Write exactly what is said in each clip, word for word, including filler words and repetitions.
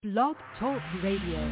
Blog Talk Radio.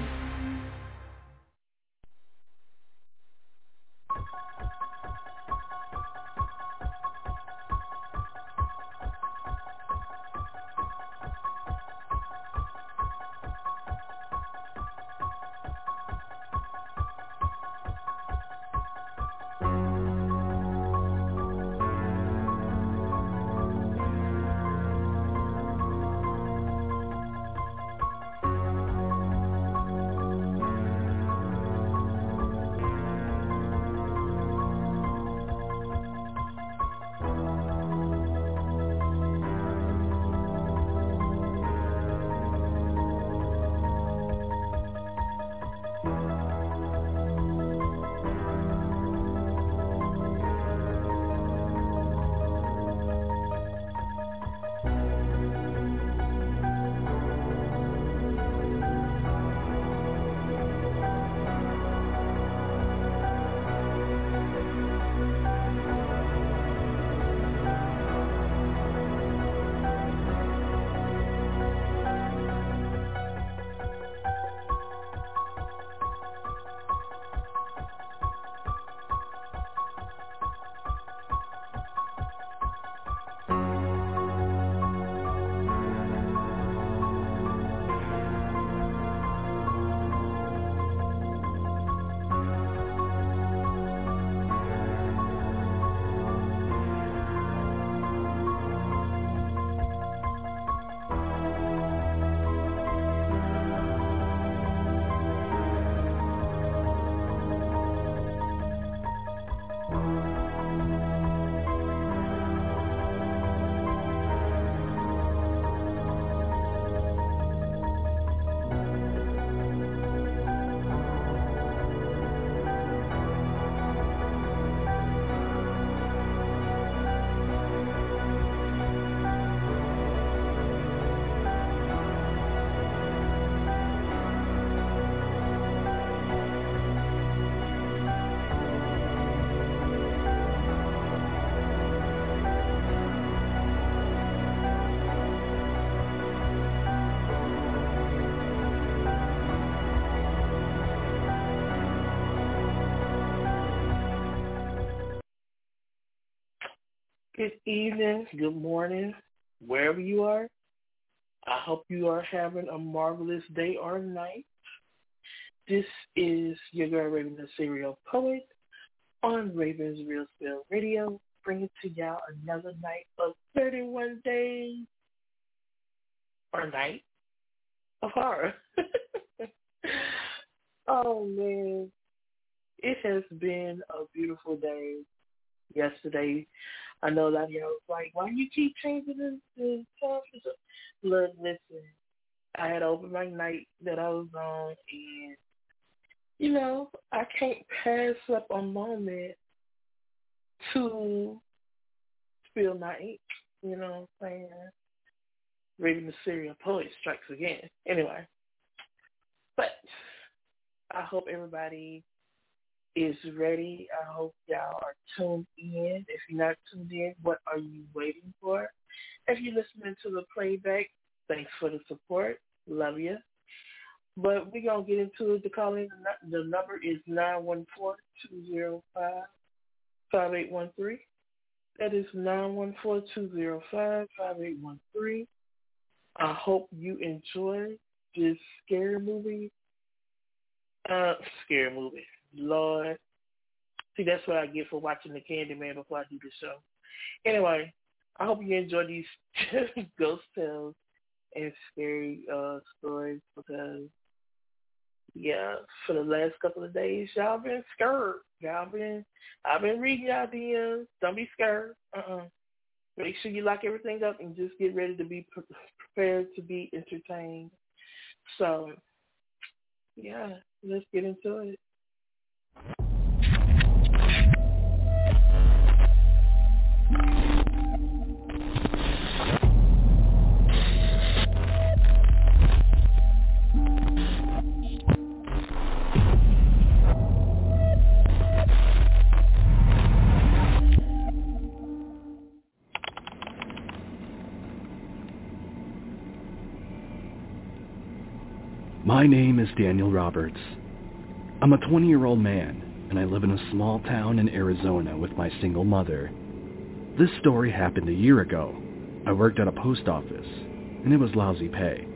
Good evening, good morning, wherever you are. I hope you are having a marvelous day or night. This is your girl Raven, the serial poet, on Raven's Real Spell Radio, bringing to y'all another night of thirty-one days or night of horror. Oh, man. It has been a beautiful day yesterday. I know a lot of y'all was like, why you keep changing the, the time? Look, listen, I had opened my night that I was on, and, you know, I can't pass up a moment to spill my ink, you know what I'm saying? Reading the serial poet strikes again. Anyway, but I hope everybody is ready. I hope y'all are tuned in. If you're not tuned in, what are you waiting for? If you're listening to the playback, thanks for the support. Love you. But we're going to get into it. The calling, the number is nine one four, two zero five, five eight one three. That is nine one four, two zero five, five eight one three. I hope you enjoy this scary movie. Uh, scary movie. Lord. See, that's what I get for watching the Candyman before I do the show. Anyway, I hope you enjoy these ghost tales and scary uh, stories because, yeah, for the last couple of days, y'all been scared. Y'all been, I've been reading y'all D Ms. Don't be scared. Uh-uh. Make sure you lock everything up and just get ready to be pre- prepared to be entertained. So, yeah, let's get into it. My name is Daniel Roberts. I'm a twenty-year-old man, and I live in a small town in Arizona with my single mother. This story happened a year ago. I worked at a post office, and it was lousy pay.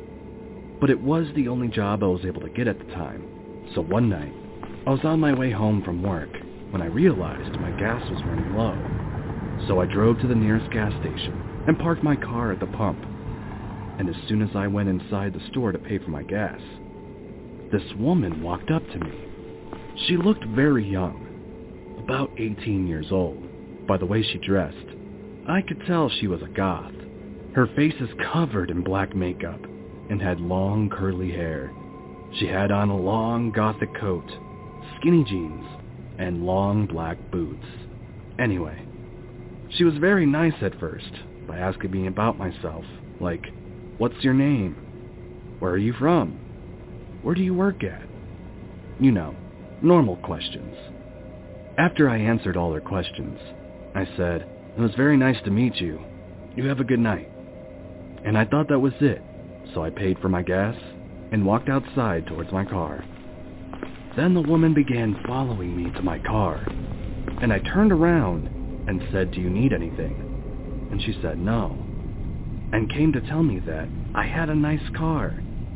But it was the only job I was able to get at the time, so one night, I was on my way home from work when I realized my gas was running low. So I drove to the nearest gas station and parked my car at the pump. And as soon as I went inside the store to pay for my gas, this woman walked up to me. She looked very young, about eighteen years old. By the way she dressed, I could tell she was a goth. Her face is covered in black makeup and had long curly hair. She had on a long gothic coat, skinny jeans, and long black boots. Anyway, she was very nice at first by asking me about myself, like, what's your name? Where are you from? Where do you work at? You know, normal questions. After I answered all her questions, I said, it was very nice to meet you. You have a good night. And I thought that was it, so I paid for my gas and walked outside towards my car. Then the woman began following me to my car, and I turned around and said, do you need anything? And she said no, and came to tell me that I had a nice car.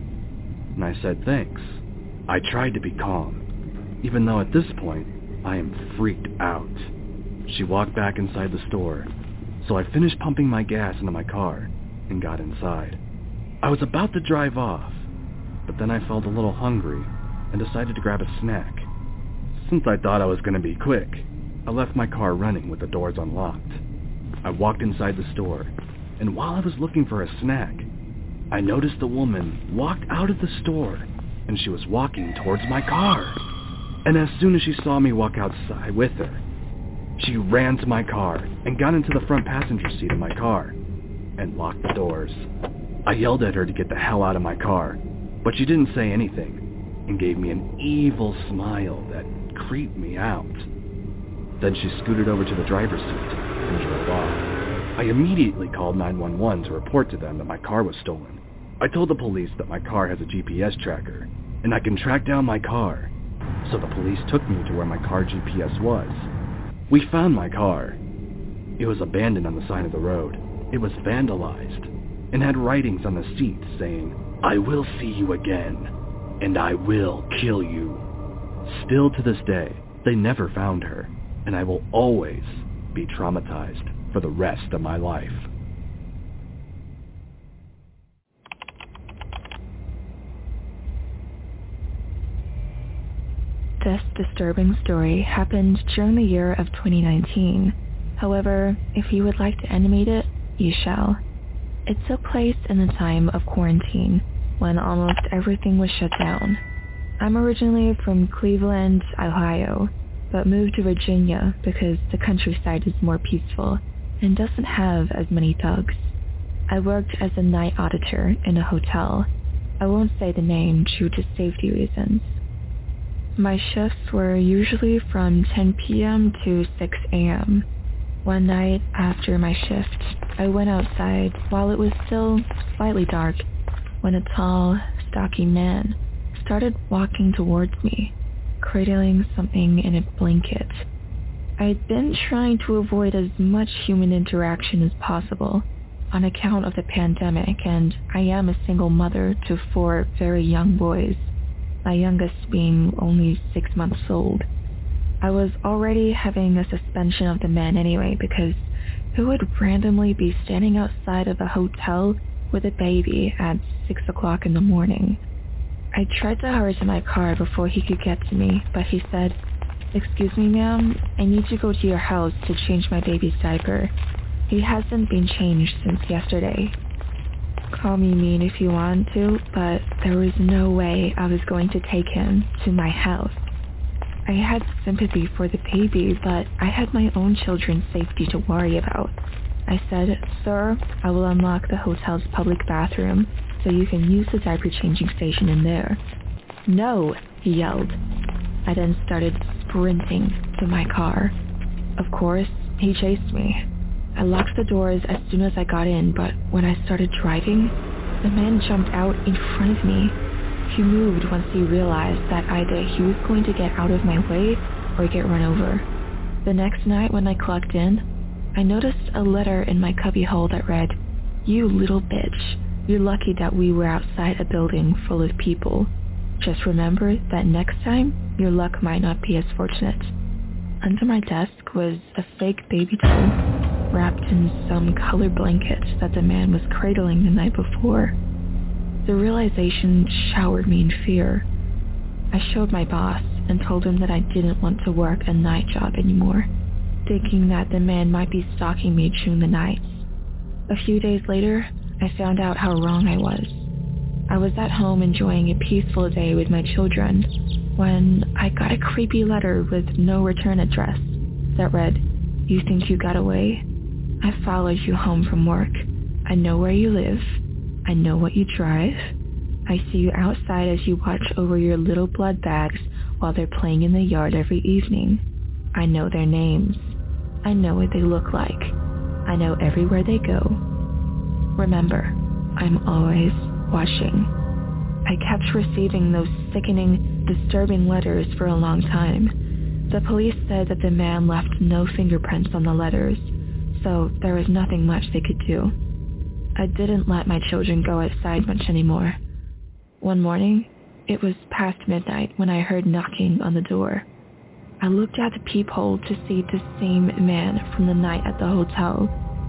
And I said thanks. I tried to be calm, even though at this point, I am freaked out. She walked back inside the store, so I finished pumping my gas into my car and got inside. I was about to drive off, but then I felt a little hungry and decided to grab a snack. Since I thought I was going to be quick, I left my car running with the doors unlocked. I walked inside the store, and while I was looking for a snack, I noticed the woman walked out of the store, and she was walking towards my car. And as soon as she saw me walk outside with her, she ran to my car and got into the front passenger seat of my car and locked the doors. I yelled at her to get the hell out of my car, but she didn't say anything and gave me an evil smile that creeped me out. Then she scooted over to the driver's seat and drove off. I immediately called nine one one to report to them that my car was stolen. I told the police that my car has a G P S tracker and I can track down my car, so the police took me to where my car G P S was. We found my car. It was abandoned on the side of the road. It was vandalized and had writings on the seat saying, I will see you again, and I will kill you. Still to this day, they never found her, and I will always be traumatized for the rest of my life. This disturbing story happened during the year of twenty nineteen. However, if you would like to animate it, you shall. It took place in the time of quarantine, when almost everything was shut down. I'm originally from Cleveland, Ohio, but moved to Virginia because the countryside is more peaceful and doesn't have as many thugs. I worked as a night auditor in a hotel. I won't say the name due to safety reasons. My shifts were usually from ten p.m. to six a.m. One night after my shift, I went outside while it was still slightly dark when a tall, stocky man started walking towards me, cradling something in a blanket. I'd been trying to avoid as much human interaction as possible on account of the pandemic, and I am a single mother to four very young boys, my youngest being only six months old. I was already having a suspension of the man anyway, because who would randomly be standing outside of a hotel with a baby at six o'clock in the morning? I tried to hurry to my car before he could get to me, but he said, "Excuse me, ma'am, I need to go to your house to change my baby's diaper. He hasn't been changed since yesterday." Call me mean if you want to, but there was no way I was going to take him to my house. I had sympathy for the baby, but I had my own children's safety to worry about. I said, "Sir, I will unlock the hotel's public bathroom so you can use the diaper changing station in there." "No," he yelled. I then started sprinting to my car. Of course, he chased me. I locked the doors as soon as I got in, but when I started driving, the man jumped out in front of me. He moved once he realized that either he was going to get out of my way or get run over. The next night when I clocked in, I noticed a letter in my cubbyhole that read, "You little bitch, you're lucky that we were outside a building full of people. Just remember that next time, your luck might not be as fortunate." Under my desk was a fake baby doll, wrapped in some colored blanket that the man was cradling the night before. The realization showered me in fear. I showed my boss and told him that I didn't want to work a night job anymore, thinking that the man might be stalking me during the nights. A few days later, I found out how wrong I was. I was at home enjoying a peaceful day with my children when I got a creepy letter with no return address that read, "You think you got away? I followed you home from work. I know where you live. I know what you drive. I see you outside as you watch over your little blood bags while they're playing in the yard every evening. I know their names. I know what they look like. I know everywhere they go. Remember, I'm always watching." I kept receiving those sickening, disturbing letters for a long time. The police said that the man left no fingerprints on the letters, so there was nothing much they could do. I didn't let my children go outside much anymore. One morning, it was past midnight when I heard knocking on the door. I looked out the peephole to see the same man from the night at the hotel.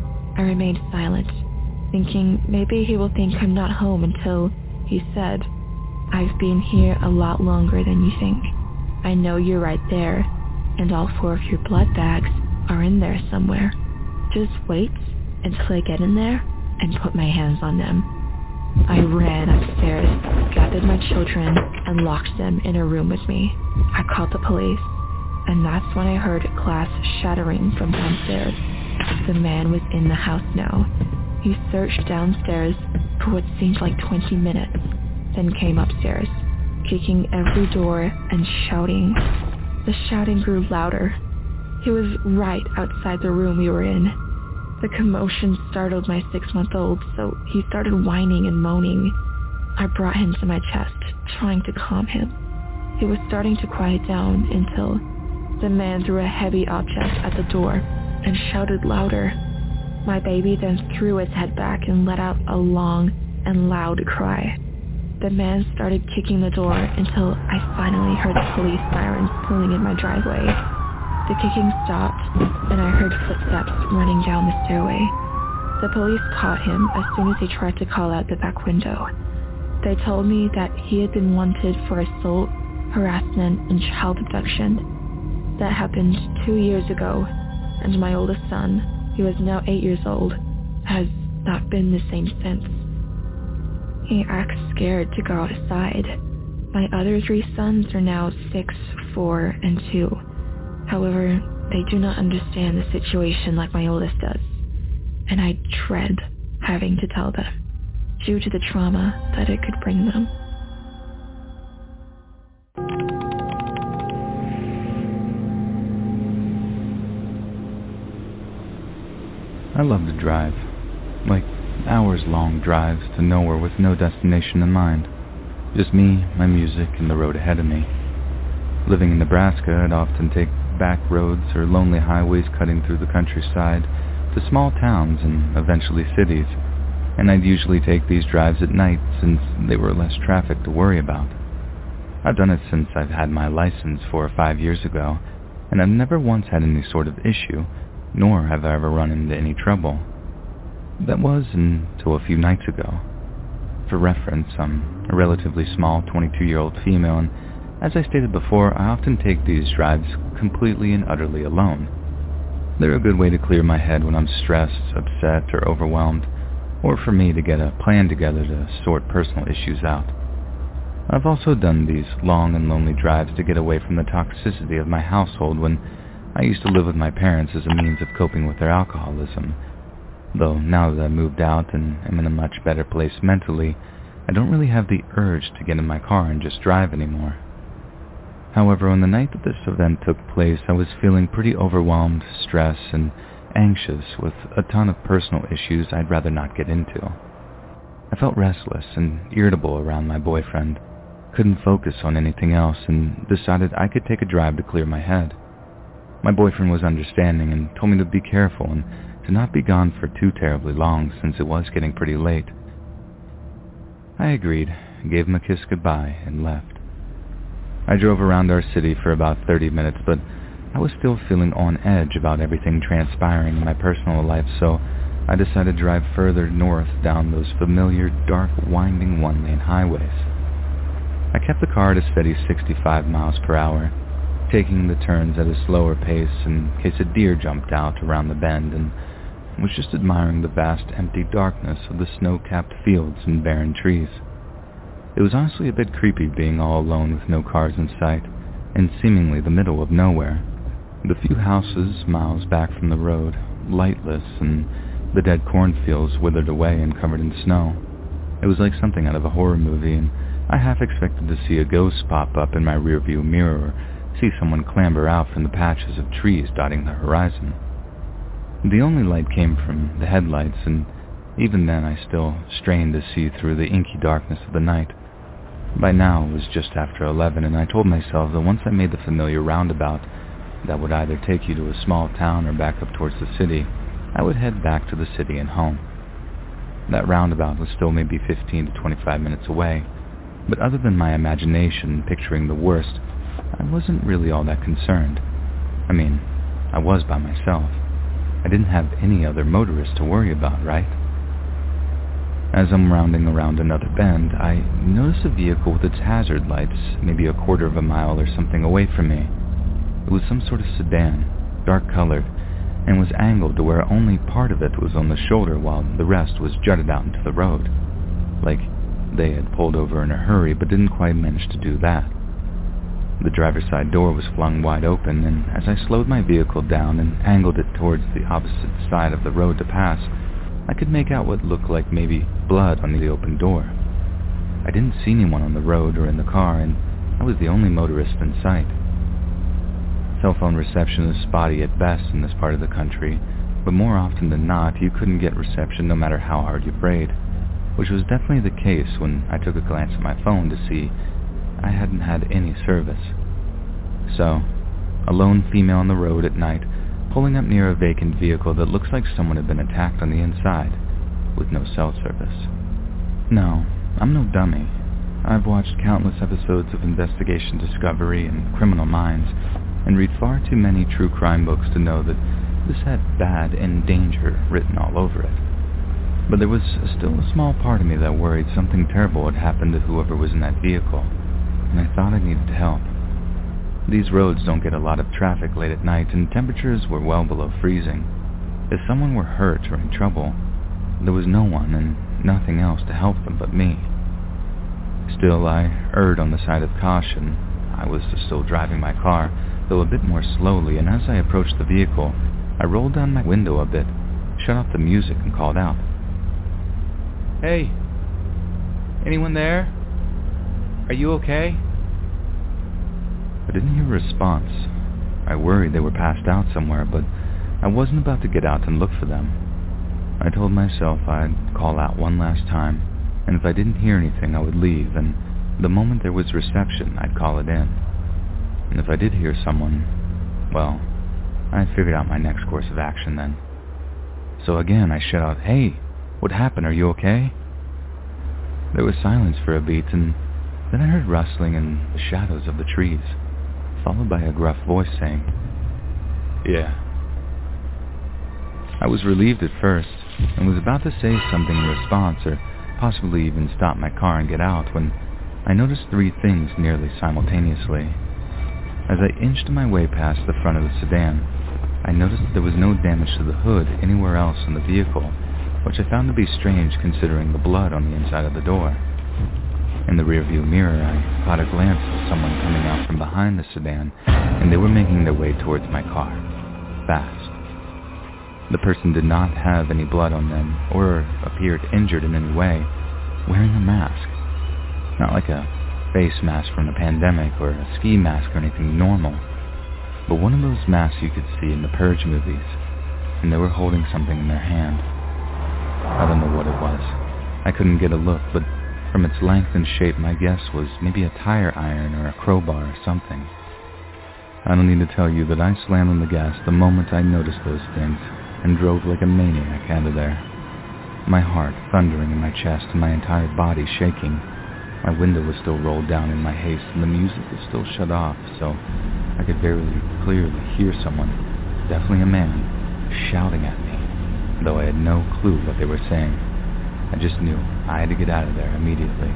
I remained silent, thinking maybe he will think I'm not home until he said, "I've been here a lot longer than you think. I know you're right there, and all four of your blood bags are in there somewhere. Just wait until I get in there and put my hands on them." I ran upstairs, gathered my children, and locked them in a room with me. I called the police, and that's when I heard glass shattering from downstairs. The man was in the house now. He searched downstairs for what seemed like twenty minutes, then came upstairs, kicking every door and shouting. The shouting grew louder. He was right outside the room we were in. The commotion startled my six-month-old, so he started whining and moaning. I brought him to my chest, trying to calm him. He was starting to quiet down until the man threw a heavy object at the door and shouted louder. My baby then threw his head back and let out a long and loud cry. The man started kicking the door until I finally heard the police sirens pulling in my driveway. The kicking stopped, and I heard footsteps running down the stairway. The police caught him as soon as he tried to call out the back window. They told me that he had been wanted for assault, harassment, and child abduction. That happened two years ago, and my oldest son, who is now eight years old, has not been the same since. He acts scared to go outside. My other three sons are now six, four, and two. However, they do not understand the situation like my oldest does, and I dread having to tell them, due to the trauma that it could bring them. I love to drive, like hours-long drives to nowhere with no destination in mind. Just me, my music, and the road ahead of me. Living in Nebraska, I'd often take back roads or lonely highways cutting through the countryside to small towns and eventually cities, and I'd usually take these drives at night since they were less traffic to worry about. I've done it since I've had my license four or five years ago, and I've never once had any sort of issue, nor have I ever run into any trouble. That was until a few nights ago. For reference, I'm a relatively small twenty-two-year-old female, and as I stated before, I often take these drives completely and utterly alone. They're a good way to clear my head when I'm stressed, upset, or overwhelmed, or for me to get a plan together to sort personal issues out. I've also done these long and lonely drives to get away from the toxicity of my household when I used to live with my parents as a means of coping with their alcoholism. Though now that I've moved out and am in a much better place mentally, I don't really have the urge to get in my car and just drive anymore. However, on the night that this event took place, I was feeling pretty overwhelmed, stressed, and anxious with a ton of personal issues I'd rather not get into. I felt restless and irritable around my boyfriend, couldn't focus on anything else and decided I could take a drive to clear my head. My boyfriend was understanding and told me to be careful and to not be gone for too terribly long since it was getting pretty late. I agreed, gave him a kiss goodbye, and left. I drove around our city for about thirty minutes, but I was still feeling on edge about everything transpiring in my personal life, so I decided to drive further north down those familiar, dark, winding one-lane highways. I kept the car at a steady sixty-five miles per hour, taking the turns at a slower pace in case a deer jumped out around the bend, and was just admiring the vast empty darkness of the snow-capped fields and barren trees. It was honestly a bit creepy being all alone with no cars in sight, in seemingly the middle of nowhere. The few houses miles back from the road, lightless, and the dead cornfields withered away and covered in snow. It was like something out of a horror movie, and I half expected to see a ghost pop up in my rearview mirror or see someone clamber out from the patches of trees dotting the horizon. The only light came from the headlights, and even then I still strained to see through the inky darkness of the night. By now it was just after eleven, and I told myself that once I made the familiar roundabout that would either take you to a small town or back up towards the city, I would head back to the city and home. That roundabout was still maybe fifteen to twenty-five minutes away, but other than my imagination picturing the worst, I wasn't really all that concerned. I mean, I was by myself. I didn't have any other motorist to worry about, right? As I'm rounding around another bend, I noticed a vehicle with its hazard lights maybe a quarter of a mile or something away from me. It was some sort of sedan, dark-colored, and was angled to where only part of it was on the shoulder while the rest was jutted out into the road. Like they had pulled over in a hurry but didn't quite manage to do that. The driver's side door was flung wide open, and as I slowed my vehicle down and angled it towards the opposite side of the road to pass, I could make out what looked like maybe blood on the open door. I didn't see anyone on the road or in the car, and I was the only motorist in sight. Cell phone reception is spotty at best in this part of the country, but more often than not, you couldn't get reception no matter how hard you prayed, which was definitely the case when I took a glance at my phone to see I hadn't had any service. So, a lone female on the road at night, pulling up near a vacant vehicle that looks like someone had been attacked on the inside, with no cell service. No, I'm no dummy. I've watched countless episodes of Investigation Discovery and Criminal Minds, and read far too many true crime books to know that this had bad and danger written all over it. But there was still a small part of me that worried something terrible had happened to whoever was in that vehicle, and I thought I needed help. These roads don't get a lot of traffic late at night, and temperatures were well below freezing. If someone were hurt or in trouble, there was no one and nothing else to help them but me. Still, I erred on the side of caution. I was still driving my car, though a bit more slowly, and as I approached the vehicle, I rolled down my window a bit, shut off the music, and called out, "Hey, anyone there? Are you okay?" I didn't hear a response. I worried they were passed out somewhere, but I wasn't about to get out and look for them. I told myself I'd call out one last time, and if I didn't hear anything, I would leave, and the moment there was reception, I'd call it in. And if I did hear someone, well, I figured out my next course of action then. So again, I shut out, "Hey, what happened? Are you okay?" There was silence for a beat, and then I heard rustling in the shadows of the trees, followed by a gruff voice saying, "Yeah." I was relieved at first, and was about to say something in response, or possibly even stop my car and get out, when I noticed three things nearly simultaneously. As I inched my way past the front of the sedan, I noticed that there was no damage to the hood anywhere else in the vehicle, which I found to be strange considering the blood on the inside of the door. In the rearview mirror, I caught a glance of someone coming out from behind the sedan, and they were making their way towards my car, fast. The person did not have any blood on them, or appeared injured in any way, wearing a mask. Not like a face mask from a pandemic or a ski mask or anything normal, but one of those masks you could see in the Purge movies, and they were holding something in their hand. I don't know what it was. I couldn't get a look, but From its length and shape, my guess was maybe a tire iron or a crowbar or something. I don't need to tell you that I slammed on the gas the moment I noticed those things and drove like a maniac out of there. My heart thundering in my chest and my entire body shaking. My window was still rolled down in my haste and the music was still shut off, so I could very clearly hear someone, definitely a man, shouting at me, though I had no clue what they were saying. I just knew I had to get out of there immediately.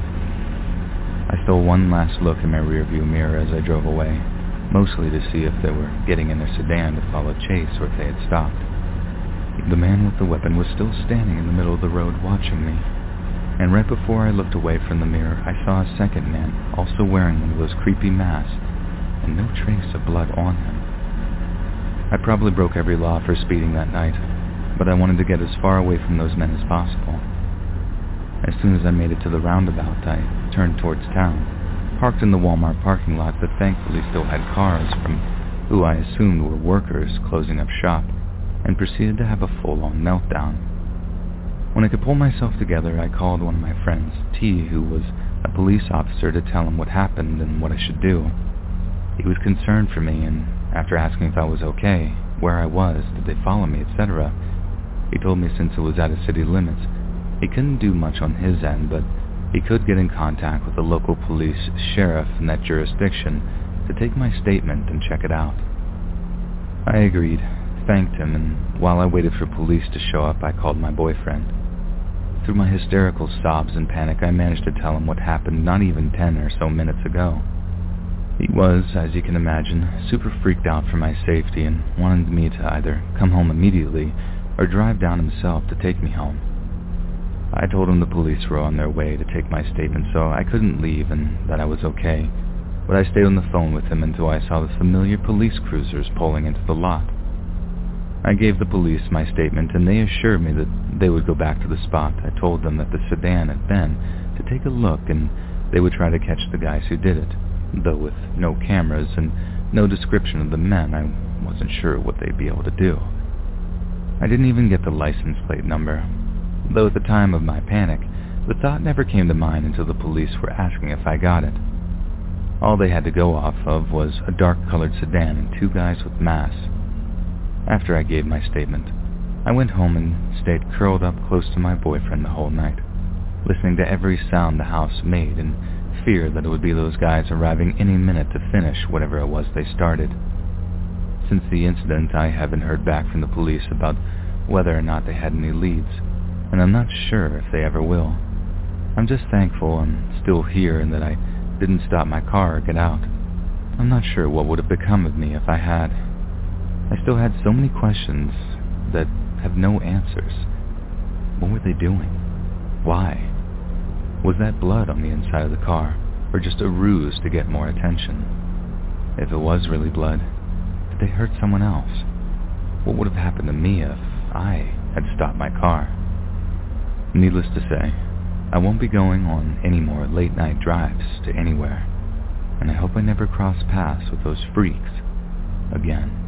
I stole one last look in my rearview mirror as I drove away, mostly to see if they were getting in their sedan to follow chase or if they had stopped. The man with the weapon was still standing in the middle of the road watching me, and right before I looked away from the mirror, I saw a second man also wearing one of those creepy masks, and no trace of blood on him. I probably broke every law for speeding that night, but I wanted to get as far away from those men as possible. As soon as I made it to the roundabout, I turned towards town, parked in the Walmart parking lot that thankfully still had cars from who I assumed were workers closing up shop, and proceeded to have a full-on meltdown. When I could pull myself together, I called one of my friends, T, who was a police officer, to tell him what happened and what I should do. He was concerned for me, and after asking if I was okay, where I was, did they follow me, et cetera, he told me since it was out of city limits, he couldn't do much on his end, but he could get in contact with the local police sheriff in that jurisdiction to take my statement and check it out. I agreed, thanked him, and while I waited for police to show up, I called my boyfriend. Through my hysterical sobs and panic, I managed to tell him what happened not even ten or so minutes ago. He was, as you can imagine, super freaked out for my safety and wanted me to either come home immediately or drive down himself to take me home. I told him the police were on their way to take my statement, so I couldn't leave and that I was okay, but I stayed on the phone with him until I saw the familiar police cruisers pulling into the lot. I gave the police my statement, and they assured me that they would go back to the spot I told them that the sedan had been to take a look, and they would try to catch the guys who did it, though with no cameras and no description of the men, I wasn't sure what they'd be able to do. I didn't even get the license plate number, though at the time of my panic, the thought never came to mind until the police were asking if I got it. All they had to go off of was a dark-colored sedan and two guys with masks. After I gave my statement, I went home and stayed curled up close to my boyfriend the whole night, listening to every sound the house made in fear that it would be those guys arriving any minute to finish whatever it was they started. Since the incident, I haven't heard back from the police about whether or not they had any leads, and I'm not sure if they ever will. I'm just thankful I'm still here and that I didn't stop my car or get out. I'm not sure what would have become of me if I had. I still had so many questions that have no answers. What were they doing? Why? Was that blood on the inside of the car, or just a ruse to get more attention? If it was really blood, did they hurt someone else? What would have happened to me if I had stopped my car? Needless to say, I won't be going on any more late-night drives to anywhere, and I hope I never cross paths with those freaks again.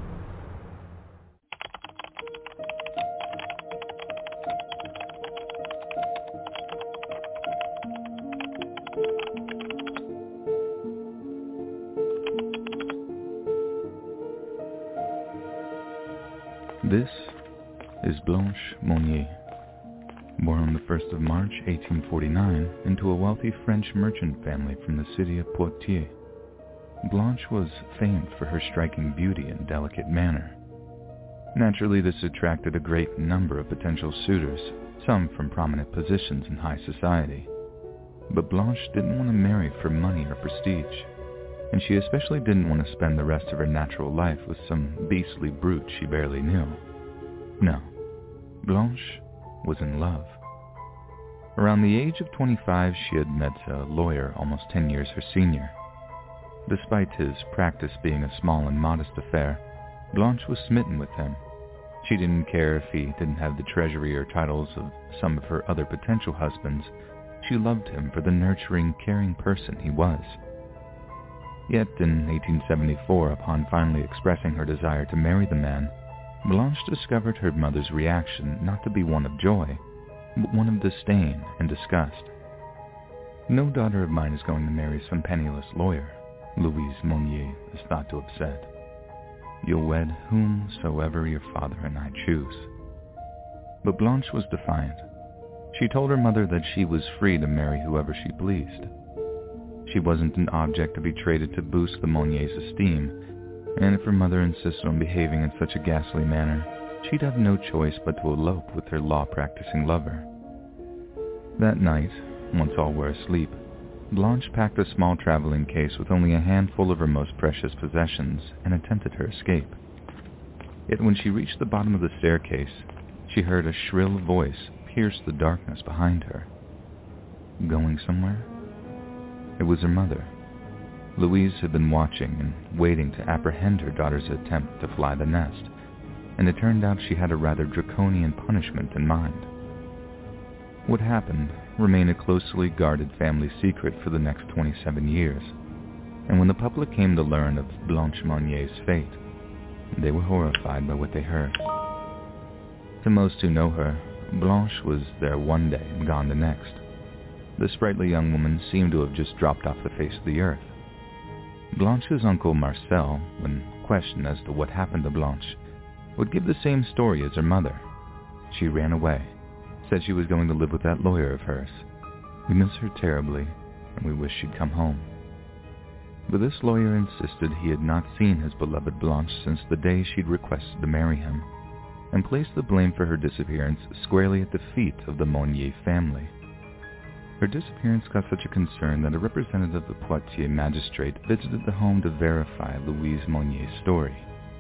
This is Blanche Monnier. Born on the first of March, eighteen forty-nine, into a wealthy French merchant family from the city of Poitiers, Blanche was famed for her striking beauty and delicate manner. Naturally, this attracted a great number of potential suitors, some from prominent positions in high society. But Blanche didn't want to marry for money or prestige, and she especially didn't want to spend the rest of her natural life with some beastly brute she barely knew. No, Blanche was in love. Around the age of twenty-five, she had met a lawyer almost ten years her senior. Despite his practice being a small and modest affair, Blanche was smitten with him. She didn't care if he didn't have the treasury or titles of some of her other potential husbands. She loved him for the nurturing, caring person he was. Yet in eighteen seventy-four, upon finally expressing her desire to marry the man, Blanche discovered her mother's reaction not to be one of joy, but one of disdain and disgust. No daughter of mine is going to marry some penniless lawyer, Louise Monnier is thought to have said. You'll wed whomsoever your father and I choose. But Blanche was defiant. She told her mother that she was free to marry whoever she pleased. She wasn't an object to be traded to boost the Monniers' esteem, and if her mother insisted on behaving in such a ghastly manner, she'd have no choice but to elope with her law-practicing lover. That night, once all were asleep, Blanche packed a small traveling case with only a handful of her most precious possessions and attempted her escape. Yet when she reached the bottom of the staircase, she heard a shrill voice pierce the darkness behind her. Going somewhere? It was her mother. Louise had been watching and waiting to apprehend her daughter's attempt to fly the nest, and it turned out she had a rather draconian punishment in mind. What happened remained a closely guarded family secret for the next twenty-seven years, and when the public came to learn of Blanche Monnier's fate, they were horrified by what they heard. To most who know her, Blanche was there one day and gone the next. The sprightly young woman seemed to have just dropped off the face of the earth. Blanche's uncle Marcel, when questioned as to what happened to Blanche, would give the same story as her mother. She ran away, said she was going to live with that lawyer of hers. We miss her terribly, and we wish she'd come home. But this lawyer insisted he had not seen his beloved Blanche since the day she'd requested to marry him, and placed the blame for her disappearance squarely at the feet of the Monnier family. Her disappearance got such a concern that a representative of the Poitiers magistrate visited the home to verify Louise Monnier's story.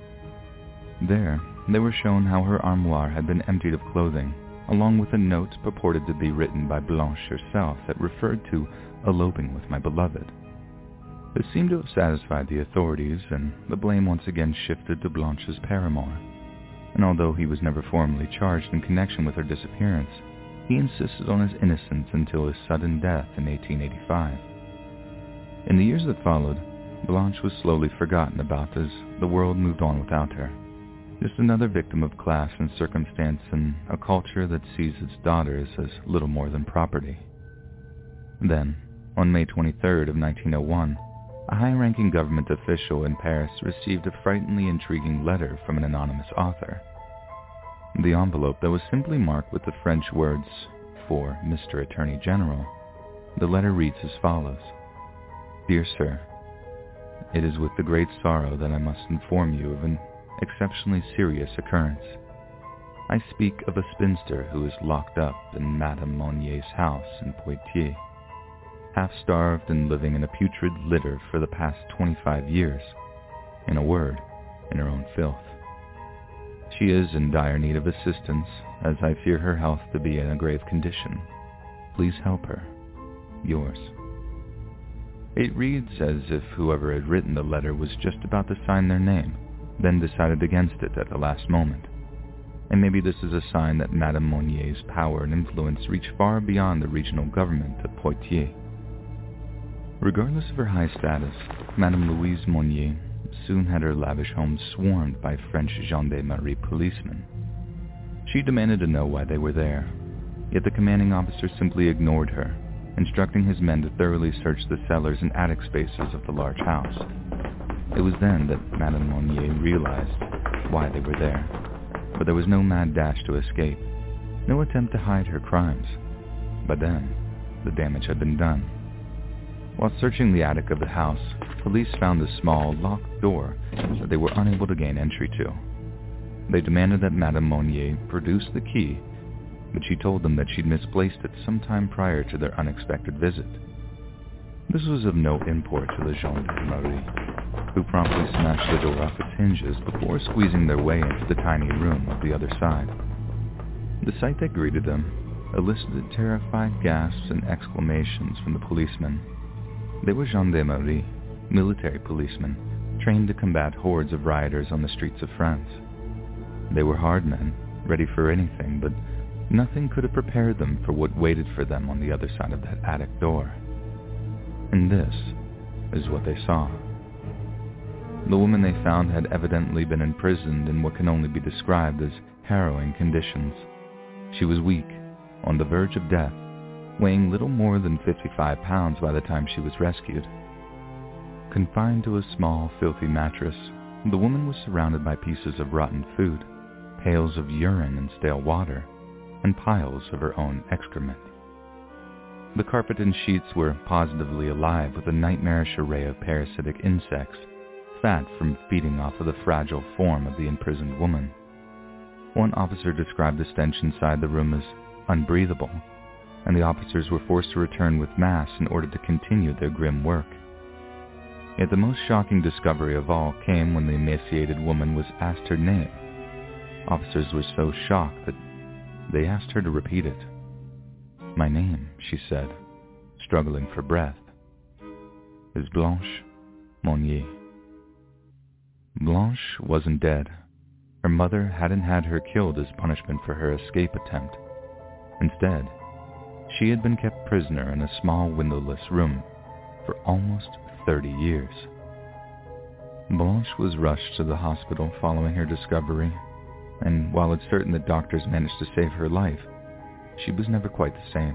There, they were shown how her armoire had been emptied of clothing, along with a note purported to be written by Blanche herself that referred to eloping with my beloved. This seemed to have satisfied the authorities, and the blame once again shifted to Blanche's paramour. And although he was never formally charged in connection with her disappearance, he insisted on his innocence until his sudden death in eighteen eighty-five. In the years that followed, Blanche was slowly forgotten about as the world moved on without her. Just another victim of class and circumstance in a culture that sees its daughters as little more than property. Then, on May twenty-third of nineteen oh one, a high-ranking government official in Paris received a frighteningly intriguing letter from an anonymous author. The envelope that was simply marked with the French words, "For Mister Attorney General," the letter reads as follows. Dear Sir, it is with the great sorrow that I must inform you of an exceptionally serious occurrence. I speak of a spinster who is locked up in Madame Monnier's house in Poitiers, half-starved and living in a putrid litter for the past twenty-five years. In a word, in her own filth. She is in dire need of assistance, as I fear her health to be in a grave condition. Please help her. Yours. It reads as if whoever had written the letter was just about to sign their name, then decided against it at the last moment. And maybe this is a sign that Madame Monnier's power and influence reach far beyond the regional government of Poitiers. Regardless of her high status, Madame Louise Monnier soon had her lavish home swarmed by French gendarmerie policemen. She demanded to know why they were there, yet the commanding officer simply ignored her, instructing his men to thoroughly search the cellars and attic spaces of the large house. It was then that Madame Monnier realized why they were there, but there was no mad dash to escape, no attempt to hide her crimes. By then, the damage had been done. While searching the attic of the house, police found a small, locked door that they were unable to gain entry to. They demanded that Madame Monnier produce the key, but she told them that she'd misplaced it sometime prior to their unexpected visit. This was of no import to the gendarmerie, who promptly smashed the door off its hinges before squeezing their way into the tiny room of the other side. The sight that greeted them elicited terrified gasps and exclamations from the policemen. They were gendarmerie, military policemen, trained to combat hordes of rioters on the streets of France. They were hard men, ready for anything, but nothing could have prepared them for what waited for them on the other side of that attic door. And this is what they saw. The woman they found had evidently been imprisoned in what can only be described as harrowing conditions. She was weak, on the verge of death, weighing little more than fifty-five pounds by the time she was rescued. Confined to a small, filthy mattress, the woman was surrounded by pieces of rotten food, pails of urine and stale water, and piles of her own excrement. The carpet and sheets were positively alive with a nightmarish array of parasitic insects, fat from feeding off of the fragile form of the imprisoned woman. One officer described the stench inside the room as unbreathable, and the officers were forced to return with masks in order to continue their grim work. Yet the most shocking discovery of all came when the emaciated woman was asked her name. Officers were so shocked that they asked her to repeat it. "My name," she said, struggling for breath, "is Blanche Monnier." Blanche wasn't dead. Her mother hadn't had her killed as punishment for her escape attempt. Instead, she had been kept prisoner in a small windowless room for almost thirty years. Blanche was rushed to the hospital following her discovery, and while it's certain that doctors managed to save her life, she was never quite the same.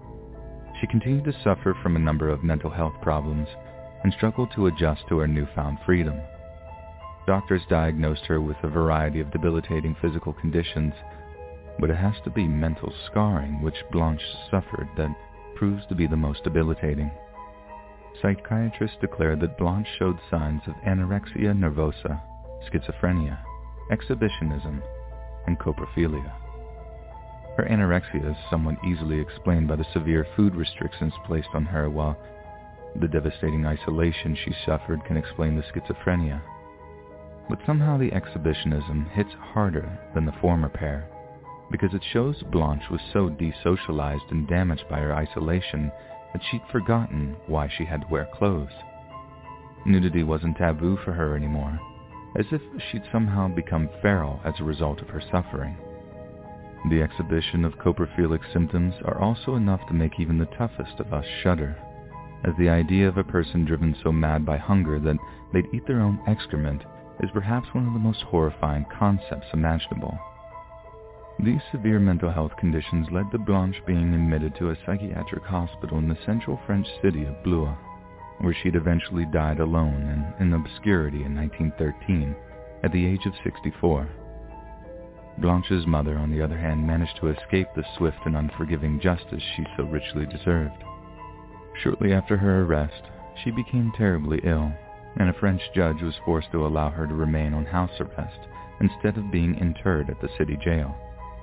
She continued to suffer from a number of mental health problems and struggled to adjust to her newfound freedom. Doctors diagnosed her with a variety of debilitating physical conditions, but it has to be mental scarring which Blanche suffered that proves to be the most debilitating. Psychiatrists declared that Blanche showed signs of anorexia nervosa, schizophrenia, exhibitionism, and coprophilia. Her anorexia is somewhat easily explained by the severe food restrictions placed on her, while the devastating isolation she suffered can explain the schizophrenia. But somehow the exhibitionism hits harder than the former pair, because it shows Blanche was so desocialized and damaged by her isolation that she'd forgotten why she had to wear clothes. Nudity wasn't taboo for her anymore, as if she'd somehow become feral as a result of her suffering. The exhibition of coprophilic symptoms are also enough to make even the toughest of us shudder, as the idea of a person driven so mad by hunger that they'd eat their own excrement is perhaps one of the most horrifying concepts imaginable. These severe mental health conditions led to Blanche being admitted to a psychiatric hospital in the central French city of Blois, where she'd eventually died alone and in obscurity in nineteen thirteen at the age of sixty-four. Blanche's mother, on the other hand, managed to escape the swift and unforgiving justice she so richly deserved. Shortly after her arrest, she became terribly ill, and a French judge was forced to allow her to remain on house arrest instead of being interred at the city jail.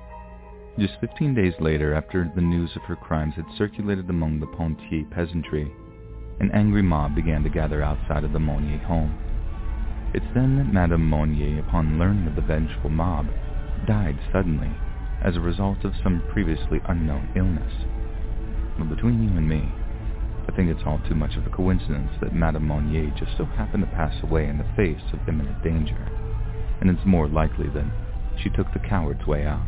Just fifteen days later, after the news of her crimes had circulated among the Pontier peasantry, an angry mob began to gather outside of the Monnier home. It's then that Madame Monnier, upon learning of the vengeful mob, died suddenly as a result of some previously unknown illness. But between you and me, I think it's all too much of a coincidence that Madame Monnier just so happened to pass away in the face of imminent danger, and it's more likely that she took the coward's way out.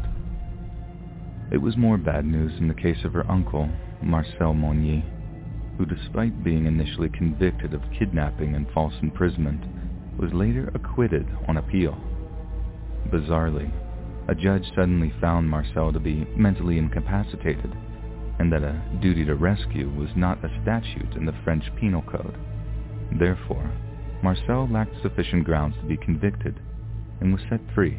It was more bad news in the case of her uncle, Marcel Monnier, who, despite being initially convicted of kidnapping and false imprisonment, was later acquitted on appeal. Bizarrely, a judge suddenly found Marcel to be mentally incapacitated, and that a duty to rescue was not a statute in the French Penal Code. Therefore, Marcel lacked sufficient grounds to be convicted and was set free.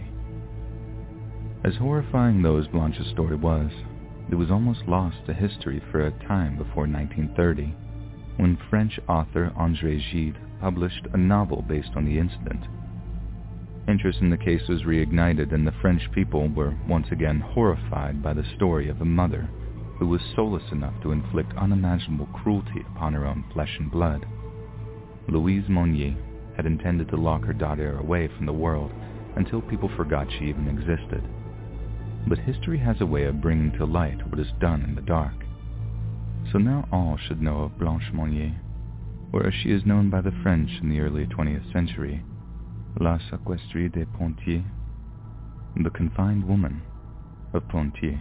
As horrifying though as Blanche's story was, it was almost lost to history for a time before nineteen thirty, when French author André Gide published a novel based on the incident. Interest in the case was reignited, and the French people were once again horrified by the story of a mother who was soulless enough to inflict unimaginable cruelty upon her own flesh and blood. Louise Monnier had intended to lock her daughter away from the world until people forgot she even existed. But history has a way of bringing to light what is done in the dark. So now all should know of Blanche Monnier, or as she is known by the French in the early twentieth century, La Séquestrée des Pontiers, the confined woman of Pontier.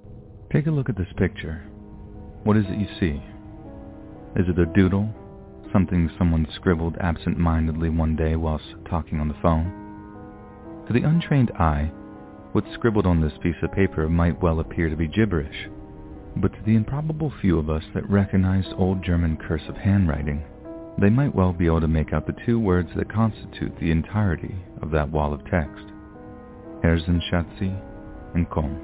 Take a look at this picture. What is it you see? Is it a doodle, something someone scribbled absent-mindedly one day whilst talking on the phone? To the untrained eye, what's scribbled on this piece of paper might well appear to be gibberish, but to the improbable few of us that recognize old German cursive handwriting, they might well be able to make out the two words that constitute the entirety of that wall of text: Herzenschatzi and Komm.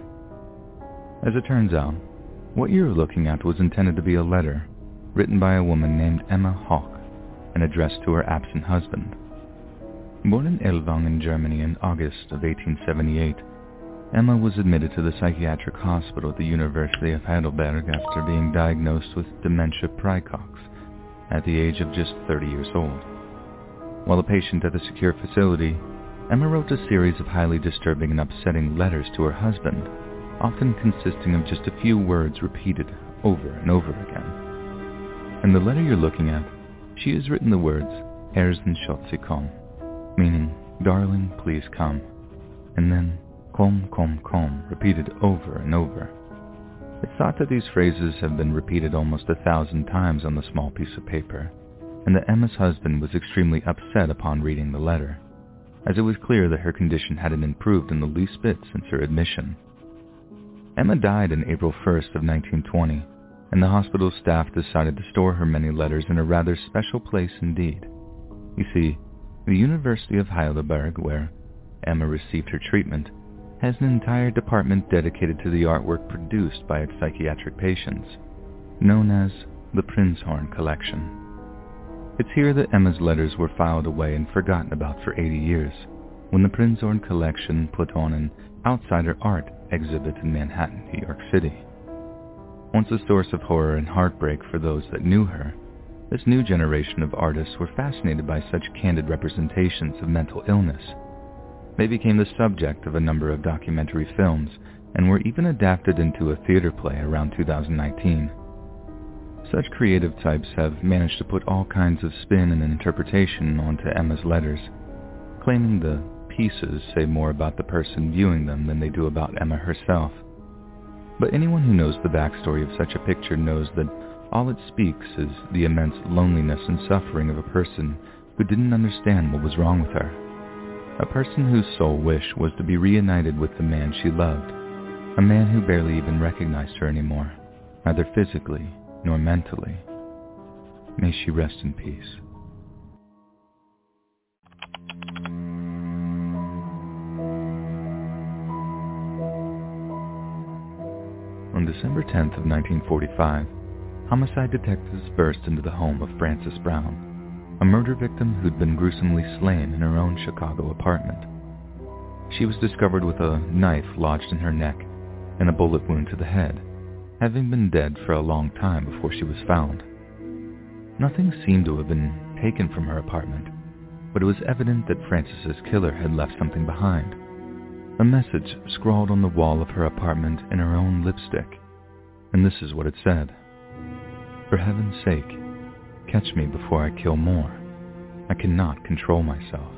As it turns out, what you're looking at was intended to be a letter written by a woman named Emma Hoch and addressed to her absent husband. Born in Ellwangen in Germany in August of eighteen seventy-eight, Emma was admitted to the psychiatric hospital at the University of Heidelberg after being diagnosed with dementia praecox at the age of just thirty years old. While a patient at the secure facility, Emma wrote a series of highly disturbing and upsetting letters to her husband, often consisting of just a few words repeated over and over again. In the letter you're looking at, she has written the words Herzenschatzi komm, meaning, darling, please come, and then komm, komm, komm, repeated over and over. It's thought that these phrases have been repeated almost a thousand times on the small piece of paper, and that Emma's husband was extremely upset upon reading the letter, as it was clear that her condition hadn't improved in the least bit since her admission. Emma died on April first of nineteen twenty, and the hospital staff decided to store her many letters in a rather special place indeed. You see, the University of Heidelberg, where Emma received her treatment, has an entire department dedicated to the artwork produced by its psychiatric patients, known as the Prinzhorn Collection. It's here that Emma's letters were filed away and forgotten about for eighty years, when the Prinzhorn Collection put on an outsider art exhibit in Manhattan, New York City. Once a source of horror and heartbreak for those that knew her, this new generation of artists were fascinated by such candid representations of mental illness. They became the subject of a number of documentary films and were even adapted into a theater play around two thousand nineteen. Such creative types have managed to put all kinds of spin and interpretation onto Emma's letters, claiming the pieces say more about the person viewing them than they do about Emma herself. But anyone who knows the backstory of such a picture knows that all it speaks is the immense loneliness and suffering of a person who didn't understand what was wrong with her. A person whose sole wish was to be reunited with the man she loved, a man who barely even recognized her anymore, neither physically nor mentally. May she rest in peace. On December tenth of nineteen forty-five, homicide detectives burst into the home of Frances Brown, a murder victim who'd been gruesomely slain in her own Chicago apartment. She was discovered with a knife lodged in her neck and a bullet wound to the head, having been dead for a long time before she was found. Nothing seemed to have been taken from her apartment, but it was evident that Frances's killer had left something behind. A message scrawled on the wall of her apartment in her own lipstick, and this is what it said: "For heaven's sake, catch me before I kill more. I cannot control myself."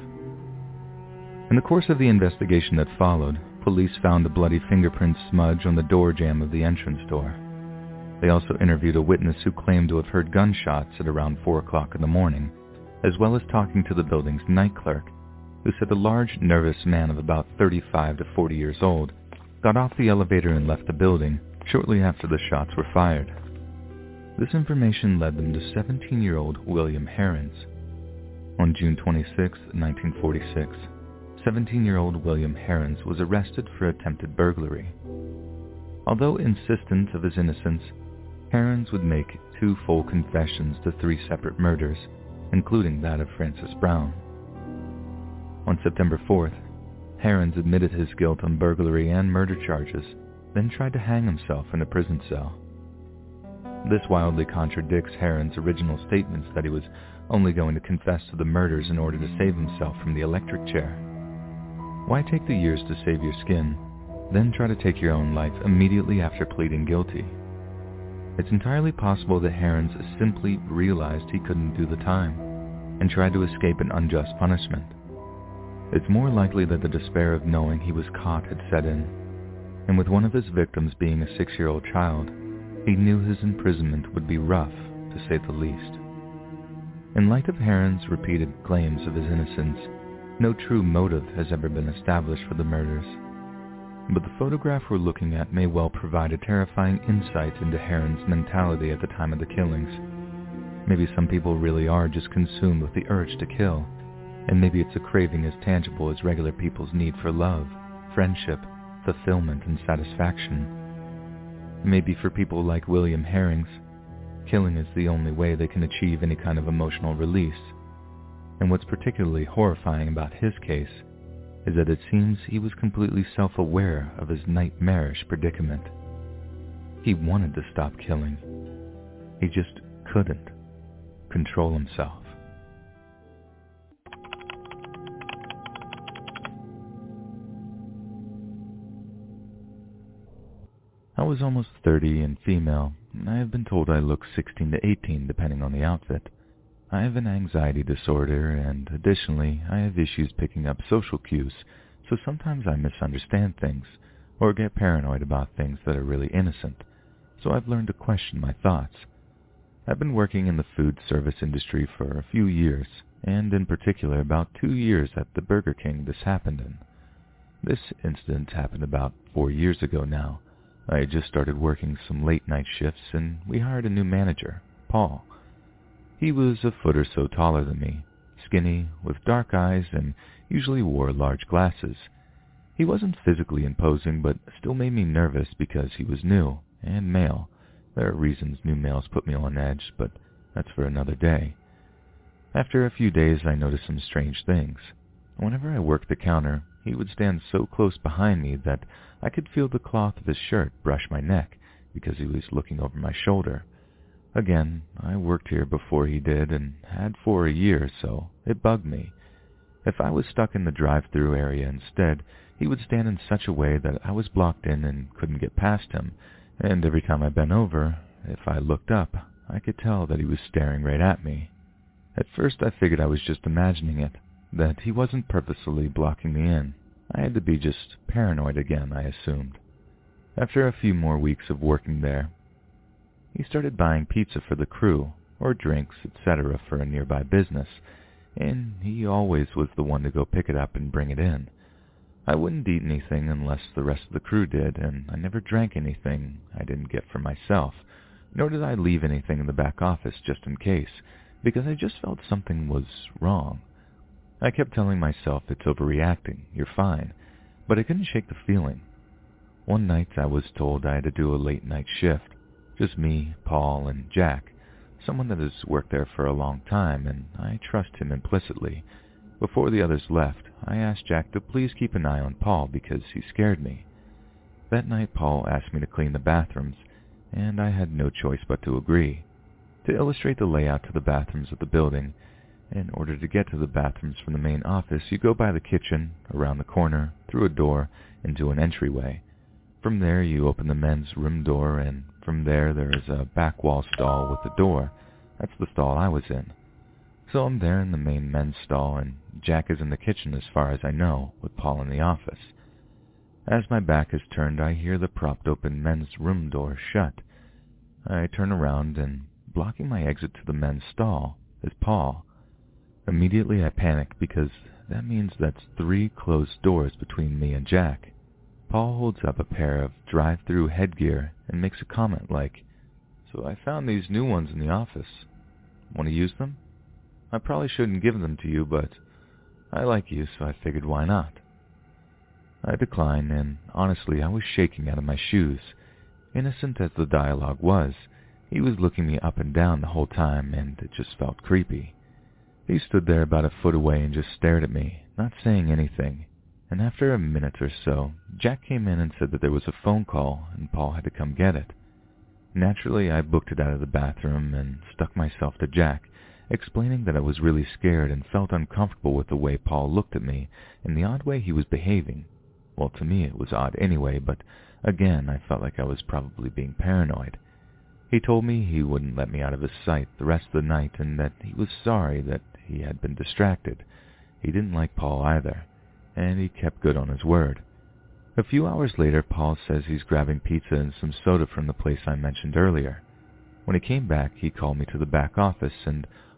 In the course of the investigation that followed, police found a bloody fingerprint smudge on the door jamb of the entrance door. They also interviewed a witness who claimed to have heard gunshots at around four o'clock in the morning, as well as talking to the building's night clerk, who said a large, nervous man of about thirty-five to forty years old got off the elevator and left the building shortly after the shots were fired. This information led them to seventeen-year-old William Herons. On June twenty-sixth, nineteen forty-six, seventeen-year-old William Herons was arrested for attempted burglary. Although insistent of his innocence, Herons would make two full confessions to three separate murders, including that of Frances Brown. On September fourth, Herons admitted his guilt on burglary and murder charges, then tried to hang himself in a prison cell. This wildly contradicts Herons' original statements that he was only going to confess to the murders in order to save himself from the electric chair. Why take the years to save your skin, then try to take your own life immediately after pleading guilty? It's entirely possible that Herons simply realized he couldn't do the time and tried to escape an unjust punishment. It's more likely that the despair of knowing he was caught had set in, and with one of his victims being a six-year-old child, he knew his imprisonment would be rough, to say the least. In light of Herron's repeated claims of his innocence, no true motive has ever been established for the murders. But the photograph we're looking at may well provide a terrifying insight into Herron's mentality at the time of the killings. Maybe some people really are just consumed with the urge to kill, and maybe it's a craving as tangible as regular people's need for love, friendship, fulfillment, and satisfaction. Maybe for people like William Herring's, killing is the only way they can achieve any kind of emotional release. And what's particularly horrifying about his case is that it seems he was completely self-aware of his nightmarish predicament. He wanted to stop killing. He just couldn't control himself. I was almost thirty and female. I have been told I look sixteen to eighteen depending on the outfit. I have an anxiety disorder, and additionally, I have issues picking up social cues, so sometimes I misunderstand things, or get paranoid about things that are really innocent, so I've learned to question my thoughts. I've been working in the food service industry for a few years, and in particular about two years at the Burger King this happened in. This incident happened about four years ago now. I had just started working some late-night shifts, and we hired a new manager, Paul. He was a foot or so taller than me, skinny, with dark eyes, and usually wore large glasses. He wasn't physically imposing, but still made me nervous because he was new and male. There are reasons new males put me on edge, but that's for another day. After a few days, I noticed some strange things. Whenever I worked the counter, he would stand so close behind me that I could feel the cloth of his shirt brush my neck because he was looking over my shoulder. Again, I worked here before he did and had for a year, so it bugged me. If I was stuck in the drive-thru area instead, he would stand in such a way that I was blocked in and couldn't get past him, and every time I bent over, if I looked up, I could tell that he was staring right at me. At first I figured I was just imagining it, that he wasn't purposefully blocking me in. I had to be just paranoid again, I assumed. After a few more weeks of working there, he started buying pizza for the crew, or drinks, et cetera for a nearby business, and he always was the one to go pick it up and bring it in. I wouldn't eat anything unless the rest of the crew did, and I never drank anything I didn't get for myself, nor did I leave anything in the back office just in case, because I just felt something was wrong. I kept telling myself it's overreacting, you're fine, but I couldn't shake the feeling. One night I was told I had to do a late night shift. Just me, Paul, and Jack, someone that has worked there for a long time, and I trust him implicitly. Before the others left, I asked Jack to please keep an eye on Paul because he scared me. That night Paul asked me to clean the bathrooms, and I had no choice but to agree. To illustrate the layout to the bathrooms of the building, in order to get to the bathrooms from the main office, you go by the kitchen, around the corner, through a door, into an entryway. From there you open the men's room door, and from there there is a back wall stall with a door. That's the stall I was in. So I'm there in the main men's stall, and Jack is in the kitchen as far as I know, with Paul in the office. As my back is turned, I hear the propped open men's room door shut. I turn around, and blocking my exit to the men's stall is Paul. Immediately I panic because that means that's three closed doors between me and Jack. Paul holds up a pair of drive-thru headgear and makes a comment like, "So I found these new ones in the office. Want to use them? I probably shouldn't give them to you, but I like you, so I figured why not." I decline, and honestly I was shaking out of my shoes. Innocent as the dialogue was, he was looking me up and down the whole time, and it just felt creepy. He stood there about a foot away and just stared at me, not saying anything. And after a minute or so, Jack came in and said that there was a phone call and Paul had to come get it. Naturally, I booked it out of the bathroom and stuck myself to Jack, explaining that I was really scared and felt uncomfortable with the way Paul looked at me and the odd way he was behaving. Well, to me it was odd anyway, but again I felt like I was probably being paranoid. He told me he wouldn't let me out of his sight the rest of the night and that he was sorry that he had been distracted. He didn't like Paul either, and he kept good on his word. A few hours later, Paul says he's grabbing pizza and some soda from the place I mentioned earlier. When he came back, he called me to the back office and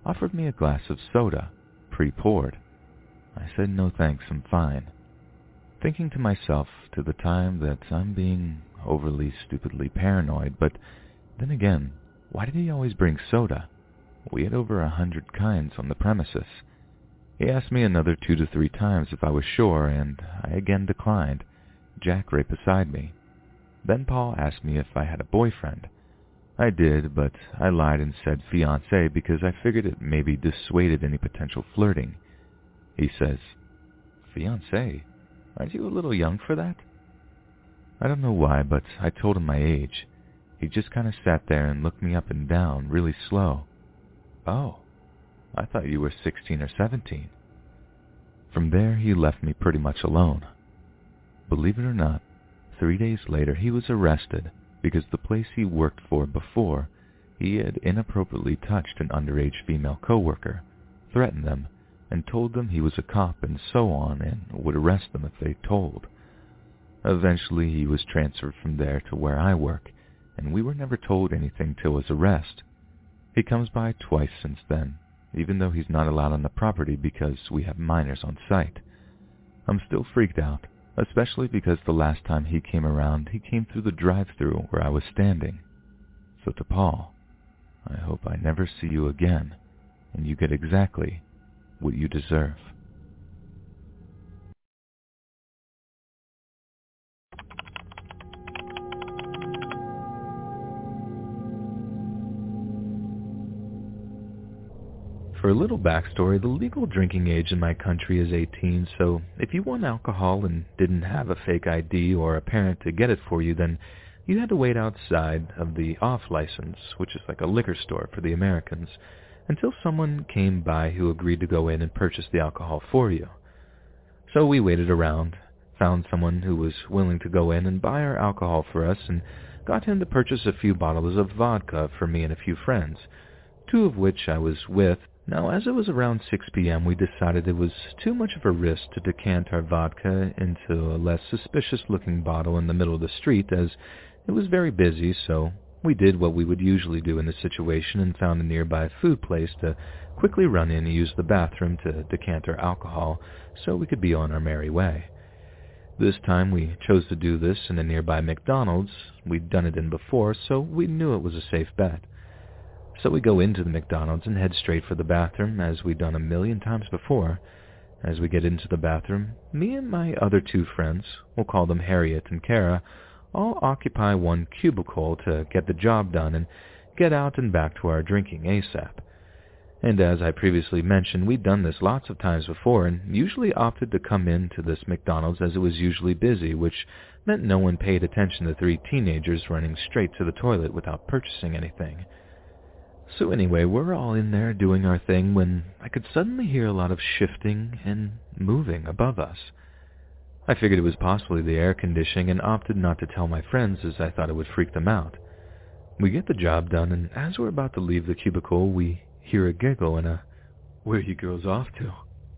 offered me a glass of soda, pre-poured. I said no thanks, I'm fine. Thinking to myself to the time that I'm being overly stupidly paranoid, but then again, why did he always bring soda? We had over a hundred kinds on the premises. He asked me another two to three times if I was sure, and I again declined, Jack right beside me. Then Paul asked me if I had a boyfriend. I did, but I lied and said fiancé because I figured it maybe dissuaded any potential flirting. He says, "Fiancé? Aren't you a little young for that?" I don't know why, but I told him my age. He just kind of sat there and looked me up and down, really slow. "Oh, I thought you were sixteen or seventeen. From there, he left me pretty much alone. Believe it or not, three days later he was arrested because the place he worked for before, he had inappropriately touched an underage female coworker, threatened them, and told them he was a cop and so on, and would arrest them if they told. Eventually he was transferred from there to where I work, and we were never told anything till his arrest. He comes by twice since then, even though he's not allowed on the property because we have minors on site. I'm still freaked out, especially because the last time he came around, he came through the drive-thru where I was standing. So to Paul, I hope I never see you again, and you get exactly what you deserve. For a little backstory, the legal drinking age in my country is eighteen, so if you want alcohol and didn't have a fake I D or a parent to get it for you, then you had to wait outside of the off license, which is like a liquor store for the Americans, until someone came by who agreed to go in and purchase the alcohol for you. So we waited around, found someone who was willing to go in and buy our alcohol for us, and got him to purchase a few bottles of vodka for me and a few friends, two of which I was with. Now, as it was around six p.m., we decided it was too much of a risk to decant our vodka into a less suspicious-looking bottle in the middle of the street, as it was very busy, so we did what we would usually do in this situation and found a nearby food place to quickly run in and use the bathroom to decant our alcohol so we could be on our merry way. This time we chose to do this in a nearby McDonald's. We'd done it in before, so we knew it was a safe bet. So we go into the McDonald's and head straight for the bathroom, as we'd done a million times before. As we get into the bathroom, me and my other two friends, we'll call them Harriet and Kara, all occupy one cubicle to get the job done and get out and back to our drinking ASAP. And as I previously mentioned, we'd done this lots of times before and usually opted to come into this McDonald's as it was usually busy, which meant no one paid attention to three teenagers running straight to the toilet without purchasing anything. So anyway, we're all in there doing our thing when I could suddenly hear a lot of shifting and moving above us. I figured it was possibly the air conditioning and opted not to tell my friends as I thought it would freak them out. We get the job done, and as we're about to leave the cubicle, we hear a giggle and a, "Where are you girls off to?"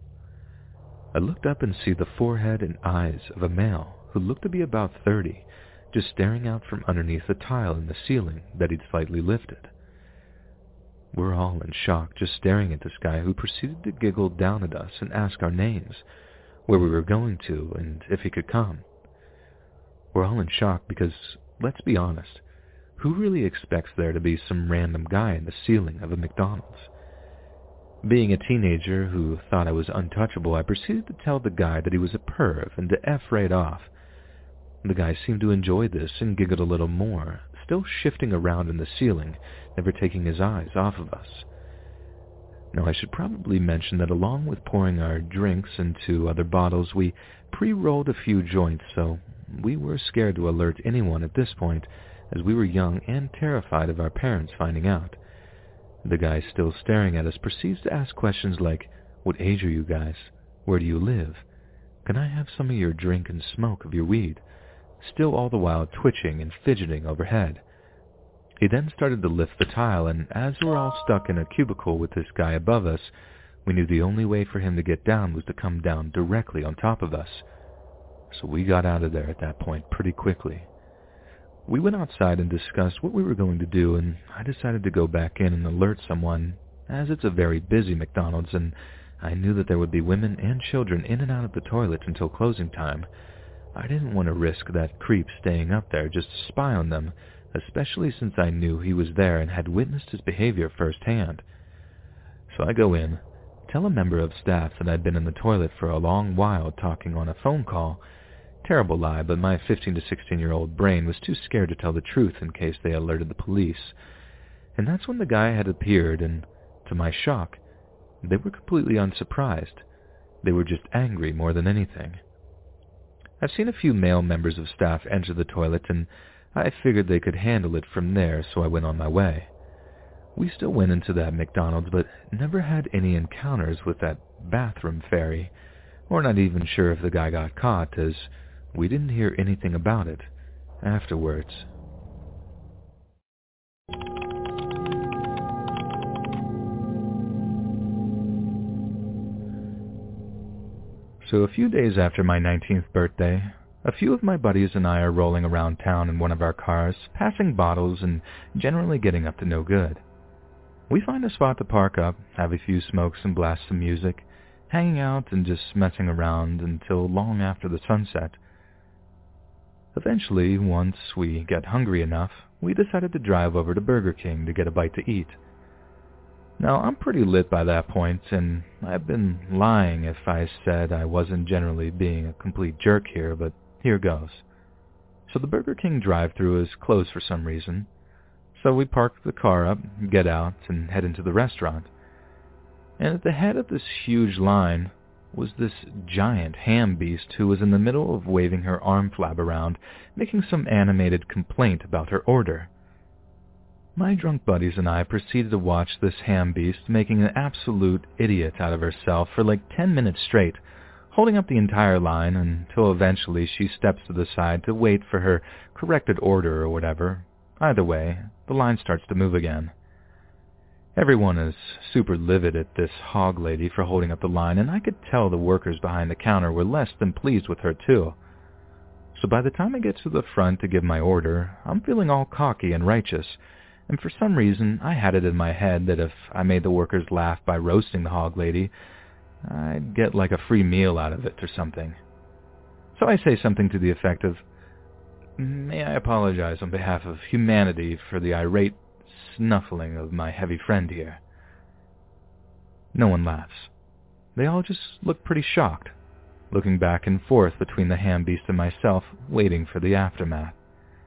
I looked up and see the forehead and eyes of a male who looked to be about thirty, just staring out from underneath the tile in the ceiling that he'd slightly lifted. We're all in shock, just staring at this guy who proceeded to giggle down at us and ask our names, where we were going to, and if he could come. We're all in shock because, let's be honest, who really expects there to be some random guy in the ceiling of a McDonald's? Being a teenager who thought I was untouchable, I proceeded to tell the guy that he was a perv and to F right off. The guy seemed to enjoy this and giggled a little more, still shifting around in the ceiling, never taking his eyes off of us. Now, I should probably mention that along with pouring our drinks into other bottles, we pre-rolled a few joints, so we were scared to alert anyone at this point, as we were young and terrified of our parents finding out. The guy, still staring at us, proceeds to ask questions like, "What age are you guys? Where do you live? Can I have some of your drink and smoke of your weed?" Still all the while twitching and fidgeting overhead. He then started to lift the tile, and as we're all stuck in a cubicle with this guy above us, we knew the only way for him to get down was to come down directly on top of us. So we got out of there at that point pretty quickly. We went outside and discussed what we were going to do, and I decided to go back in and alert someone, as it's a very busy McDonald's and I knew that there would be women and children in and out of the toilet until closing time. I didn't want to risk that creep staying up there just to spy on them, especially since I knew he was there and had witnessed his behavior firsthand. So I go in, tell a member of staff that I'd been in the toilet for a long while talking on a phone call. Terrible lie, but my fifteen to sixteen-year-old brain was too scared to tell the truth in case they alerted the police. And that's when the guy had appeared, and to my shock, they were completely unsurprised. They were just angry more than anything. I've seen a few male members of staff enter the toilet, and I figured they could handle it from there, so I went on my way. We still went into that McDonald's, but never had any encounters with that bathroom fairy, or not even sure if the guy got caught, as we didn't hear anything about it afterwards. So a few days after my nineteenth birthday, a few of my buddies and I are rolling around town in one of our cars, passing bottles and generally getting up to no good. We find a spot to park up, have a few smokes and blast some music, hanging out and just messing around until long after the sunset. Eventually, once we get hungry enough, we decided to drive over to Burger King to get a bite to eat. Now, I'm pretty lit by that point, and I've been lying if I said I wasn't generally being a complete jerk here, but here goes. So the Burger King drive-thru is closed for some reason, so we park the car up, get out, and head into the restaurant. And at the head of this huge line was this giant ham beast who was in the middle of waving her arm flab around, making some animated complaint about her order. My drunk buddies and I proceeded to watch this ham beast making an absolute idiot out of herself for like ten minutes straight, holding up the entire line until eventually she steps to the side to wait for her corrected order or whatever. Either way, the line starts to move again. Everyone is super livid at this hog lady for holding up the line, and I could tell the workers behind the counter were less than pleased with her too. So by the time I get to the front to give my order, I'm feeling all cocky and righteous, and for some reason I had it in my head that if I made the workers laugh by roasting the hog lady, I'd get like a free meal out of it or something. So I say something to the effect of, "May I apologize on behalf of humanity for the irate snuffling of my heavy friend here." No one laughs. They all just look pretty shocked, looking back and forth between the ham beast and myself, waiting for the aftermath.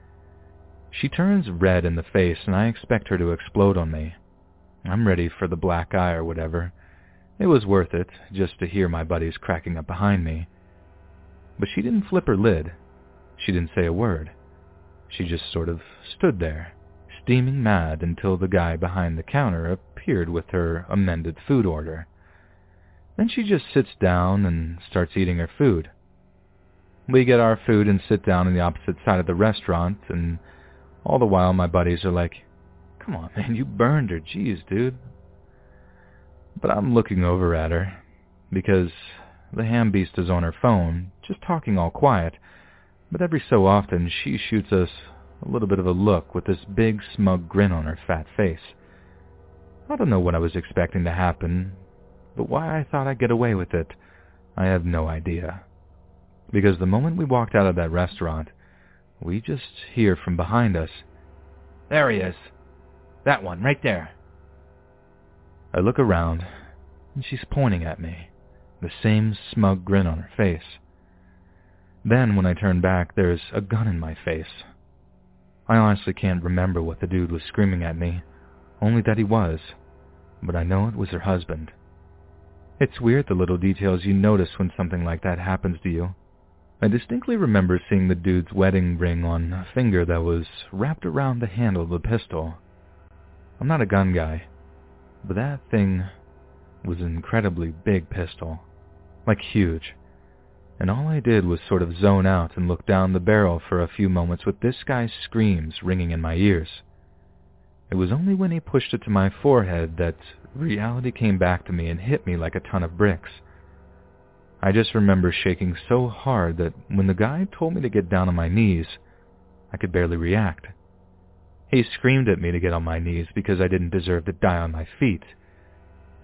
She turns red in the face, and I expect her to explode on me. I'm ready for the black eye or whatever. It was worth it, just to hear my buddies cracking up behind me. But she didn't flip her lid. She didn't say a word. She just sort of stood there, steaming mad until the guy behind the counter appeared with her amended food order. Then she just sits down and starts eating her food. We get our food and sit down on the opposite side of the restaurant, and all the while my buddies are like, "Come on, man, you burned her, jeez, dude." But I'm looking over at her, because the ham beast is on her phone, just talking all quiet, but every so often she shoots us a little bit of a look with this big smug grin on her fat face. I don't know what I was expecting to happen, but why I thought I'd get away with it, I have no idea. Because the moment we walked out of that restaurant, we just hear from behind us, "There he is. That one, right there." I look around, and she's pointing at me, the same smug grin on her face. Then, when I turn back, there's a gun in my face. I honestly can't remember what the dude was screaming at me, only that he was, but I know it was her husband. It's weird the little details you notice when something like that happens to you. I distinctly remember seeing the dude's wedding ring on a finger that was wrapped around the handle of the pistol. I'm not a gun guy, but that thing was an incredibly big pistol, like huge. And all I did was sort of zone out and look down the barrel for a few moments with this guy's screams ringing in my ears. It was only when he pushed it to my forehead that reality came back to me and hit me like a ton of bricks. I just remember shaking so hard that when the guy told me to get down on my knees, I could barely react. He screamed at me to get on my knees because I didn't deserve to die on my feet,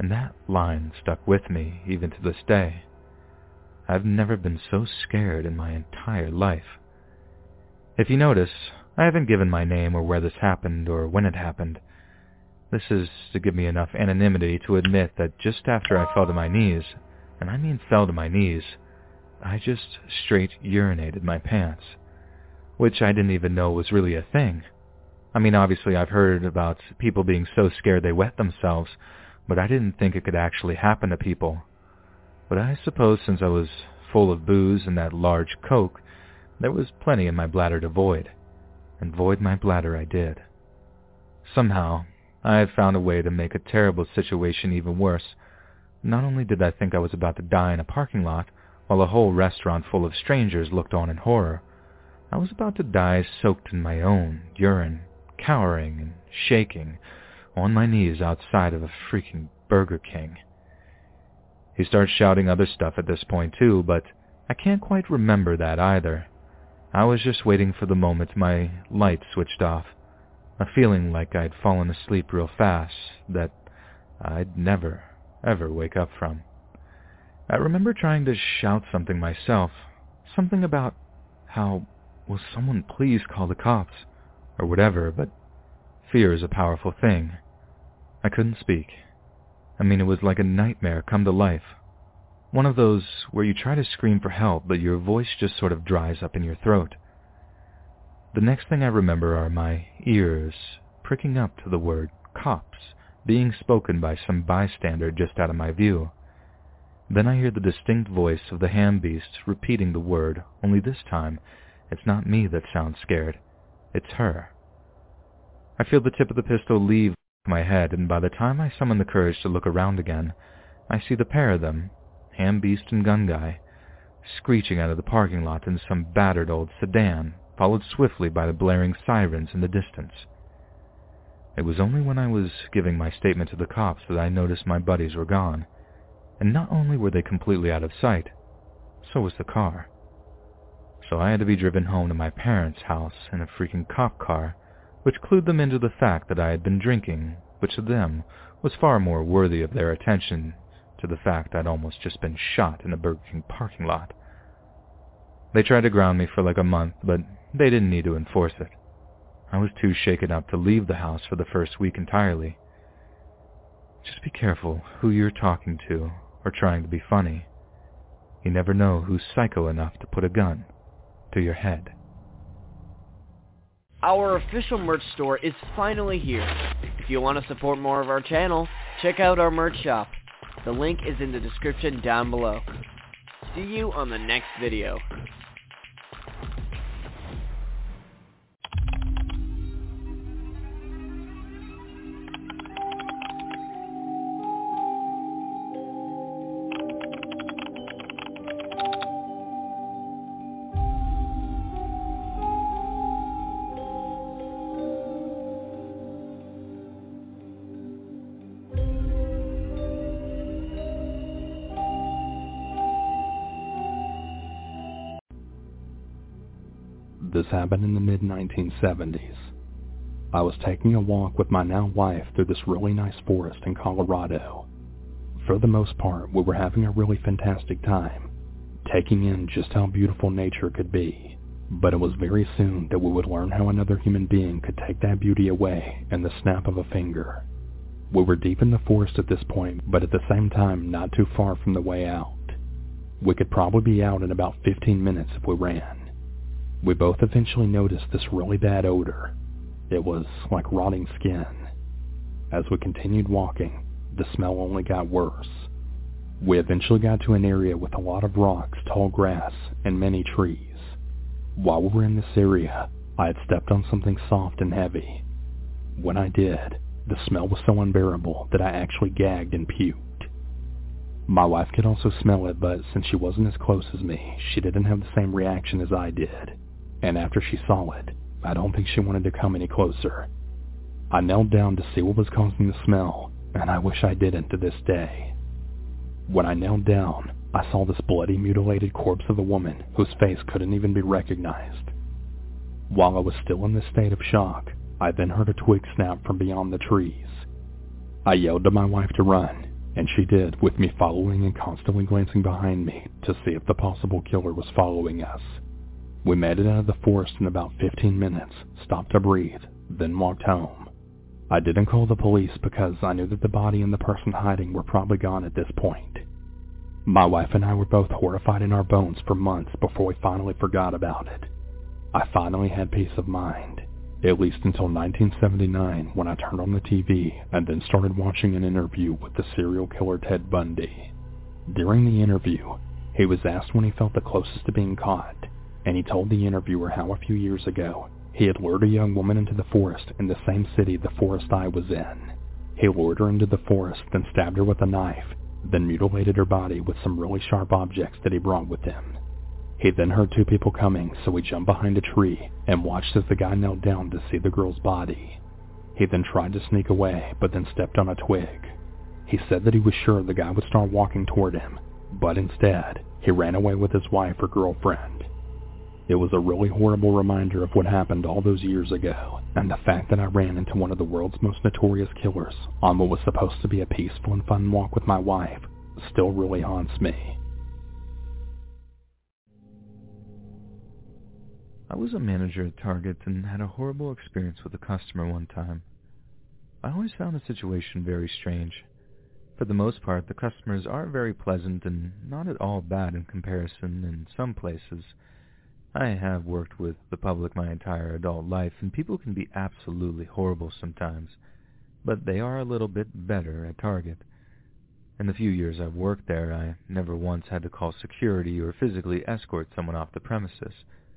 and that line stuck with me even to this day. I've never been so scared in my entire life. If you notice, I haven't given my name or where this happened or when it happened. This is to give me enough anonymity to admit that just after I fell to my knees, and I mean fell to my knees, I just straight urinated my pants, which I didn't even know was really a thing. I mean, obviously I've heard about people being so scared they wet themselves, but I didn't think it could actually happen to people. But I suppose since I was full of booze and that large Coke, there was plenty in my bladder to void, and void my bladder I did. Somehow, I had found a way to make a terrible situation even worse. Not only did I think I was about to die in a parking lot, while a whole restaurant full of strangers looked on in horror, I was about to die soaked in my own urine, cowering and shaking, on my knees outside of a freaking Burger King. He starts shouting other stuff at this point too, but I can't quite remember that either. I was just waiting for the moment my light switched off, a feeling like I'd fallen asleep real fast that I'd never, ever wake up from. I remember trying to shout something myself, something about how, will someone please call the cops, or whatever, but fear is a powerful thing. I couldn't speak. I mean, it was like a nightmare come to life. One of those where you try to scream for help, but your voice just sort of dries up in your throat. The next thing I remember are my ears pricking up to the word cops being spoken by some bystander just out of my view. Then I hear the distinct voice of the ham beast repeating the word, only this time it's not me that sounds scared, it's her. I feel the tip of the pistol leave my head, and by the time I summon the courage to look around again, I see the pair of them, ham beast and gun guy, screeching out of the parking lot in some battered old sedan, followed swiftly by the blaring sirens in the distance. It was only when I was giving my statement to the cops that I noticed my buddies were gone, and not only were they completely out of sight, so was the car. So I had to be driven home to my parents' house in a freaking cop car, which clued them into the fact that I had been drinking, which to them was far more worthy of their attention to the fact I'd almost just been shot in a Burger King parking lot. They tried to ground me for like a month, but they didn't need to enforce it. I was too shaken up to leave the house for the first week entirely. Just be careful who you're talking to or trying to be funny. You never know who's psycho enough to put a gun to your head. Our official merch store is finally here. If you want to support more of our channel, check out our merch shop. The link is in the description down below. See you on the next video. This happened in the mid nineteen seventies. I was taking a walk with my now wife through this really nice forest in Colorado. For the most part, we were having a really fantastic time, taking in just how beautiful nature could be. But it was very soon that we would learn how another human being could take that beauty away in the snap of a finger. We were deep in the forest at this point, but at the same time not too far from the way out. We could probably be out in about fifteen minutes if we ran. We both eventually noticed this really bad odor. It was like rotting skin. As we continued walking, the smell only got worse. We eventually got to an area with a lot of rocks, tall grass, and many trees. While we were in this area, I had stepped on something soft and heavy. When I did, the smell was so unbearable that I actually gagged and puked. My wife could also smell it, but since she wasn't as close as me, she didn't have the same reaction as I did. And after she saw it, I don't think she wanted to come any closer. I knelt down to see what was causing the smell, and I wish I didn't to this day. When I knelt down, I saw this bloody, mutilated corpse of a woman whose face couldn't even be recognized. While I was still in this state of shock, I then heard a twig snap from beyond the trees. I yelled to my wife to run, And she did, with me following and constantly glancing behind me to see if the possible killer was following us. We made it out of the forest in about fifteen minutes, stopped to breathe, then walked home. I didn't call the police because I knew that the body and the person hiding were probably gone at this point. My wife and I were both horrified in our bones for months before we finally forgot about it. I finally had peace of mind, at least until nineteen seventy-nine when I turned on the T V and then started watching an interview with the serial killer Ted Bundy. During the interview, he was asked when he felt the closest to being caught, and he told the interviewer how a few years ago he had lured a young woman into the forest in the same city the Forest Eye was in. He lured her into the forest, then stabbed her with a knife, then mutilated her body with some really sharp objects that he brought with him. He then heard two people coming, so he jumped behind a tree and watched as the guy knelt down to see the girl's body. He then tried to sneak away, but then stepped on a twig. He said that he was sure the guy would start walking toward him, but instead, he ran away with his wife or girlfriend. It was a really horrible reminder of what happened all those years ago, and the fact that I ran into one of the world's most notorious killers on what was supposed to be a peaceful and fun walk with my wife still really haunts me. I was a manager at Target and had a horrible experience with a customer one time. I always found the situation very strange. For the most part, the customers are very pleasant and not at all bad in comparison in some places. I have worked with the public my entire adult life, and people can be absolutely horrible sometimes, but they are a little bit better at Target. In the few years I've worked there, I never once had to call security or physically escort someone off the premises.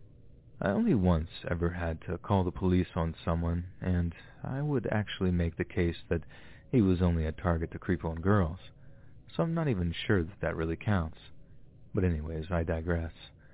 I only once ever had to call the police on someone, and I would actually make the case that he was only a target to creep on girls, so I'm not even sure that that really counts. But anyways, I digress.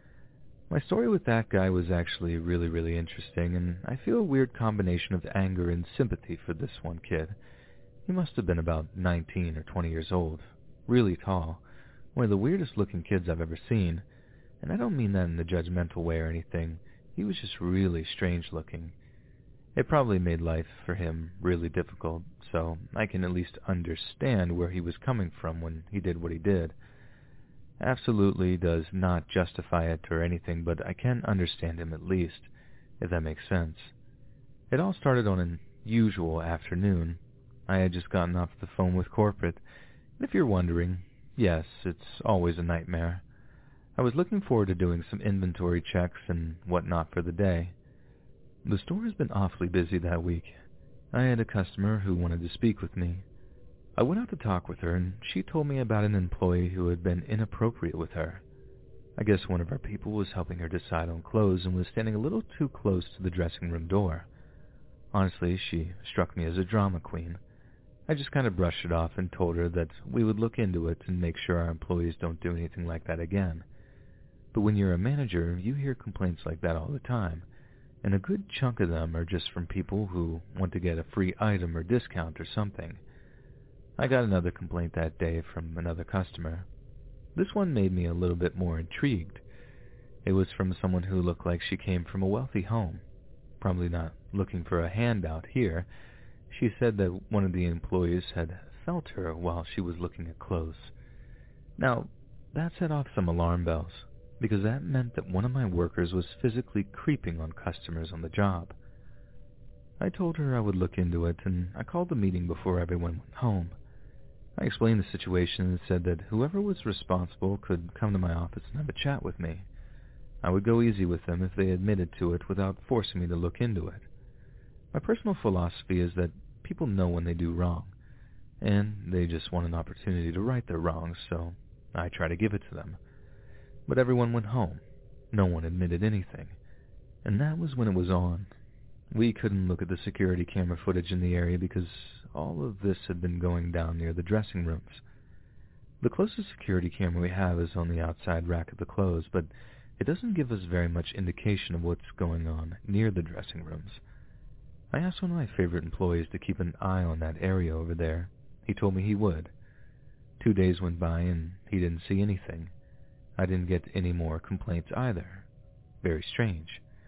My story with that guy was actually really, really interesting, and I feel a weird combination of anger and sympathy for this one kid. He must have been about nineteen or twenty years old, really tall, one of the weirdest looking kids I've ever seen, and I don't mean that in a judgmental way or anything. He was just really strange looking. It probably made life for him really difficult, so I can at least understand where he was coming from when he did what he did. Absolutely does not justify it or anything, but I can understand him at least, if that makes sense. It all started on an usual afternoon. I had just gotten off the phone with corporate, and if you're wondering, yes, it's always a nightmare. I was looking forward to doing some inventory checks and whatnot for the day. The store has been awfully busy that week. I had a customer who wanted to speak with me. I went out to talk with her, and she told me about an employee who had been inappropriate with her. I guess one of our people was helping her decide on clothes and was standing a little too close to the dressing room door. Honestly, she struck me as a drama queen. I just kind of brushed it off and told her that we would look into it and make sure our employees don't do anything like that again. But when you're a manager, you hear complaints like that all the time, and a good chunk of them are just from people who want to get a free item or discount or something. I got another complaint that day from another customer. This one made me a little bit more intrigued. It was from someone who looked like she came from a wealthy home, probably not looking for a handout here. She said that one of the employees had felt her while she was looking at clothes. Now, that set off some alarm bells, because that meant that one of my workers was physically creeping on customers on the job. I told her I would look into it, and I called the meeting before everyone went home. I explained the situation and said that whoever was responsible could come to my office and have a chat with me. I would go easy with them if they admitted to it without forcing me to look into it. My personal philosophy is that people know when they do wrong, and they just want an opportunity to right their wrongs, so I try to give it to them. But everyone went home. No one admitted anything. And that was when it was on. We couldn't look at the security camera footage in the area because all of this had been going down near the dressing rooms. The closest security camera we have is on the outside rack of the clothes, but it doesn't give us very much indication of what's going on near the dressing rooms. I asked one of my favorite employees to keep an eye on that area over there. He told me he would. Two days went by and he didn't see anything. I didn't get any more complaints either. Very strange.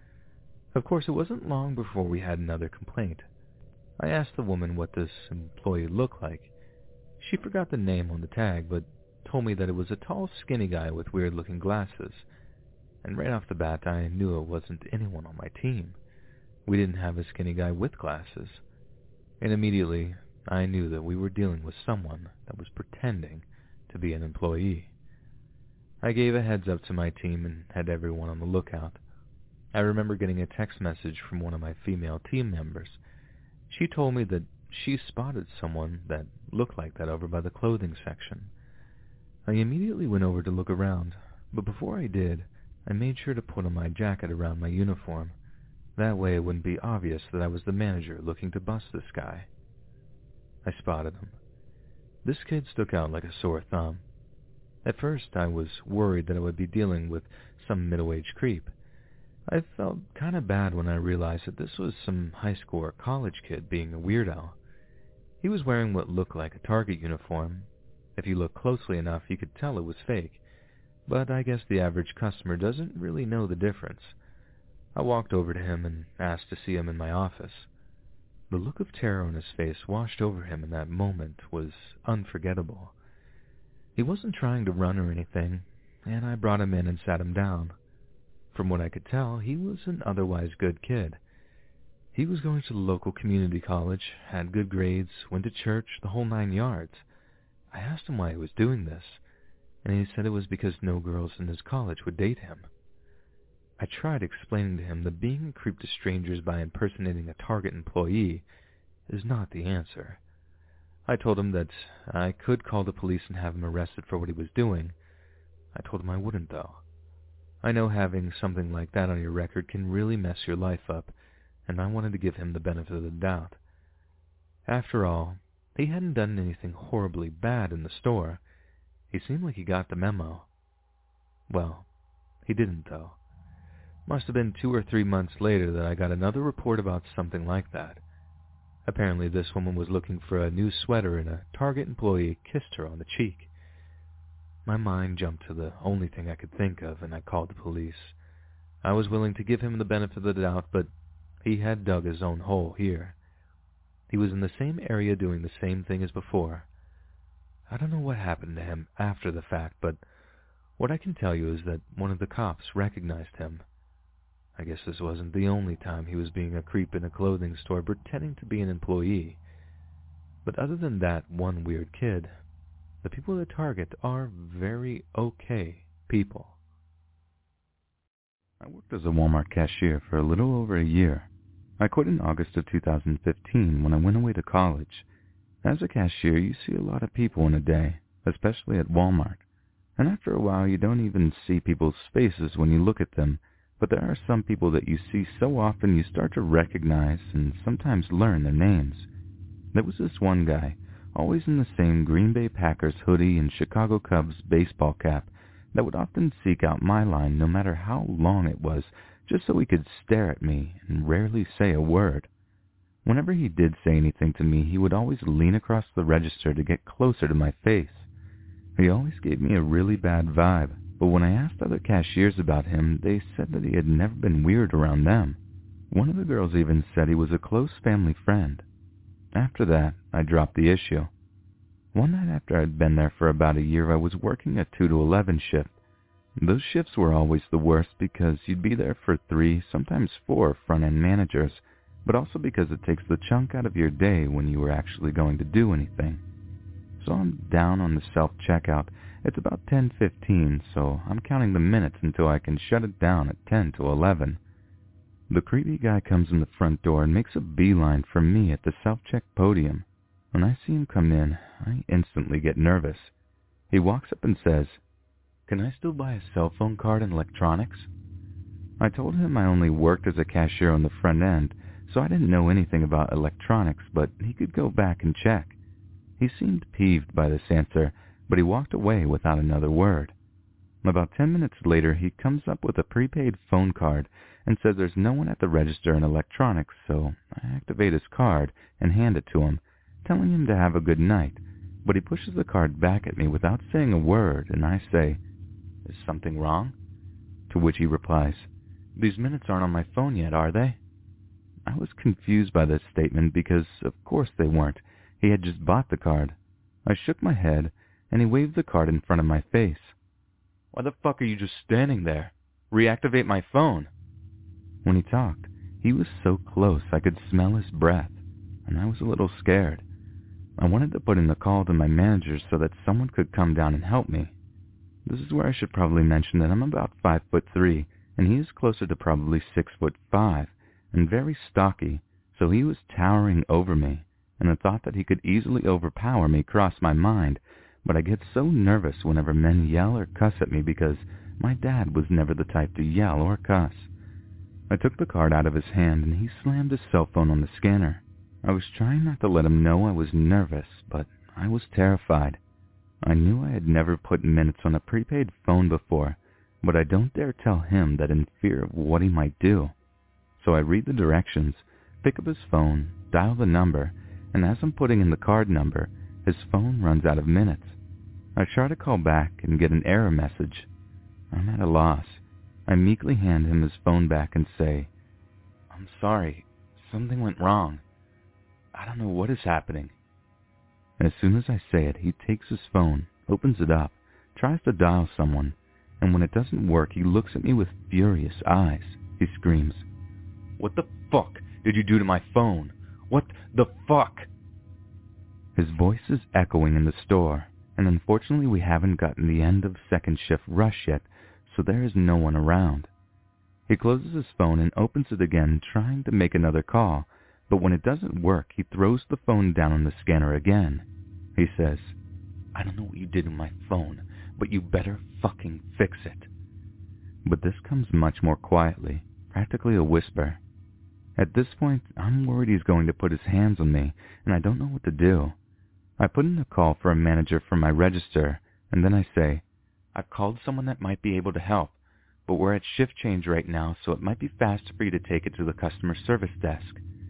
Of course, it wasn't long before we had another complaint. I asked the woman what this employee looked like. She forgot the name on the tag, but told me that it was a tall, skinny guy with weird-looking glasses. And right off the bat, I knew it wasn't anyone on my team. We didn't have a skinny guy with glasses. And immediately, I knew that we were dealing with someone that was pretending to be an employee. I gave a heads up to my team and had everyone on the lookout. I remember getting a text message from one of my female team members. She told me that she spotted someone that looked like that over by the clothing section. I immediately went over to look around, but before I did, I made sure to put on my jacket around my uniform. That way it wouldn't be obvious that I was the manager looking to bust this guy. I spotted him. This kid stuck out like a sore thumb. At first, I was worried that I would be dealing with some middle-aged creep. I felt kind of bad when I realized that this was some high school or college kid being a weirdo. He was wearing what looked like a Target uniform. If you looked closely enough, you could tell it was fake. But I guess the average customer doesn't really know the difference. I walked over to him and asked to see him in my office. The look of terror on his face washed over him in that moment was unforgettable. He wasn't trying to run or anything, and I brought him in and sat him down. From what I could tell, he was an otherwise good kid. He was going to the local community college, had good grades, went to church, the whole nine yards. I asked him why he was doing this, and he said it was because no girls in his college would date him. I tried explaining to him that being a creep to strangers by impersonating a Target employee is not the answer. I told him that I could call the police and have him arrested for what he was doing. I told him I wouldn't, though. I know having something like that on your record can really mess your life up, and I wanted to give him the benefit of the doubt. After all, he hadn't done anything horribly bad in the store. He seemed like he got the memo. Well, he didn't, though. Must have been two or three months later that I got another report about something like that. Apparently this woman was looking for a new sweater and a Target employee kissed her on the cheek. My mind jumped to the only thing I could think of, and I called the police. I was willing to give him the benefit of the doubt, but he had dug his own hole here. He was in the same area doing the same thing as before. I don't know what happened to him after the fact, but what I can tell you is that one of the cops recognized him. I guess this wasn't the only time he was being a creep in a clothing store pretending to be an employee. But other than that one weird kid, the people at Target are very okay people. I worked as a Walmart cashier for a little over a year. I quit in August of two thousand fifteen when I went away to college. As a cashier, you see a lot of people in a day, especially at Walmart. And after a while, you don't even see people's faces when you look at them, but there are some people that you see so often you start to recognize and sometimes learn their names. There was this one guy, always in the same Green Bay Packers hoodie and Chicago Cubs baseball cap, that would often seek out my line no matter how long it was, just so he could stare at me and rarely say a word. Whenever he did say anything to me, he would always lean across the register to get closer to my face. He always gave me a really bad vibe, but when I asked other cashiers about him, they said that he had never been weird around them. One of the girls even said he was a close family friend. After that, I dropped the issue. One night after I'd been there for about a year, I was working a two to eleven shift. Those shifts were always the worst because you'd be there for three, sometimes four front-end managers, but also because it takes the chunk out of your day when you were actually going to do anything. So I'm down on the self-checkout. It's about ten fifteen, so I'm counting the minutes until I can shut it down at ten to eleven. The creepy guy comes in the front door and makes a beeline for me at the self-check podium. When I see him come in, I instantly get nervous. He walks up and says, "Can I still buy a cell phone card and electronics?" I told him I only worked as a cashier on the front end, so I didn't know anything about electronics, but he could go back and check. He seemed peeved by this answer, but he walked away without another word. About ten minutes later, he comes up with a prepaid phone card and says there's no one at the register in electronics, so I activate his card and hand it to him, telling him to have a good night, but he pushes the card back at me without saying a word, and I say, "Is something wrong?" To which he replies, "These minutes aren't on my phone yet, are they?" I was confused by this statement because, of course, they weren't. He had just bought the card. I shook my head, and he waved the card in front of my face. Why the fuck are you just standing there? Reactivate my phone. When he talked, he was so close I could smell his breath, and I was a little scared. I wanted to put in the call to my manager so that someone could come down and help me. This is where I should probably mention that I'm about five foot three, and he is closer to probably six foot five, and very stocky, so he was towering over me, and the thought that he could easily overpower me crossed my mind, but I get so nervous whenever men yell or cuss at me because my dad was never the type to yell or cuss. I took the card out of his hand, and he slammed his cell phone on the scanner. I was trying not to let him know I was nervous, but I was terrified. I knew I had never put minutes on a prepaid phone before, but I don't dare tell him that in fear of what he might do. So I read the directions, pick up his phone, dial the number, and as I'm putting in the card number, his phone runs out of minutes. I try to call back and get an error message. I'm at a loss. I meekly hand him his phone back and say, I'm sorry, something went wrong. I don't know what is happening. As soon as I say it, he takes his phone, opens it up, tries to dial someone, and when it doesn't work, he looks at me with furious eyes. He screams, What the fuck did you do to my phone? What the fuck? His voice is echoing in the store, and unfortunately we haven't gotten the end of second shift rush yet, so there is no one around. He closes his phone and opens it again, trying to make another call, but when it doesn't work, he throws the phone down on the scanner again. He says, I don't know what you did to my phone, but you better fucking fix it. But this comes much more quietly, practically a whisper. At this point, I'm worried he's going to put his hands on me, and I don't know what to do. I put in a call for a manager from my register, and then I say, I've called someone that might be able to help, but we're at shift change right now, so it might be faster for you to take it to the customer service desk.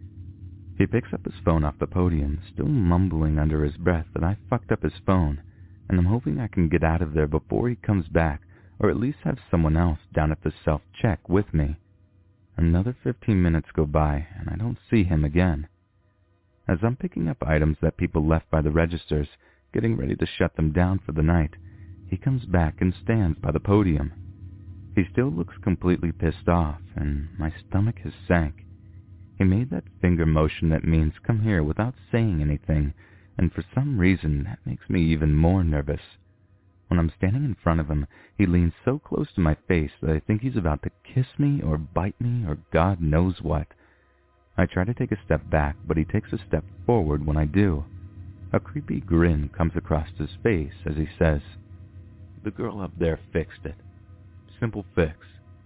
He picks up his phone off the podium, still mumbling under his breath that I fucked up his phone, and I'm hoping I can get out of there before he comes back, or at least have someone else down at the self-check with me. Another fifteen minutes go by, and I don't see him again. As I'm picking up items that people left by the registers, getting ready to shut them down for the night, he comes back and stands by the podium. He still looks completely pissed off, and my stomach has sank. He made that finger motion that means come here without saying anything, and for some reason that makes me even more nervous. When I'm standing in front of him, he leans so close to my face that I think he's about to kiss me or bite me or God knows what. I try to take a step back, but he takes a step forward when I do. A creepy grin comes across his face as he says, The girl up there fixed it. Simple fix.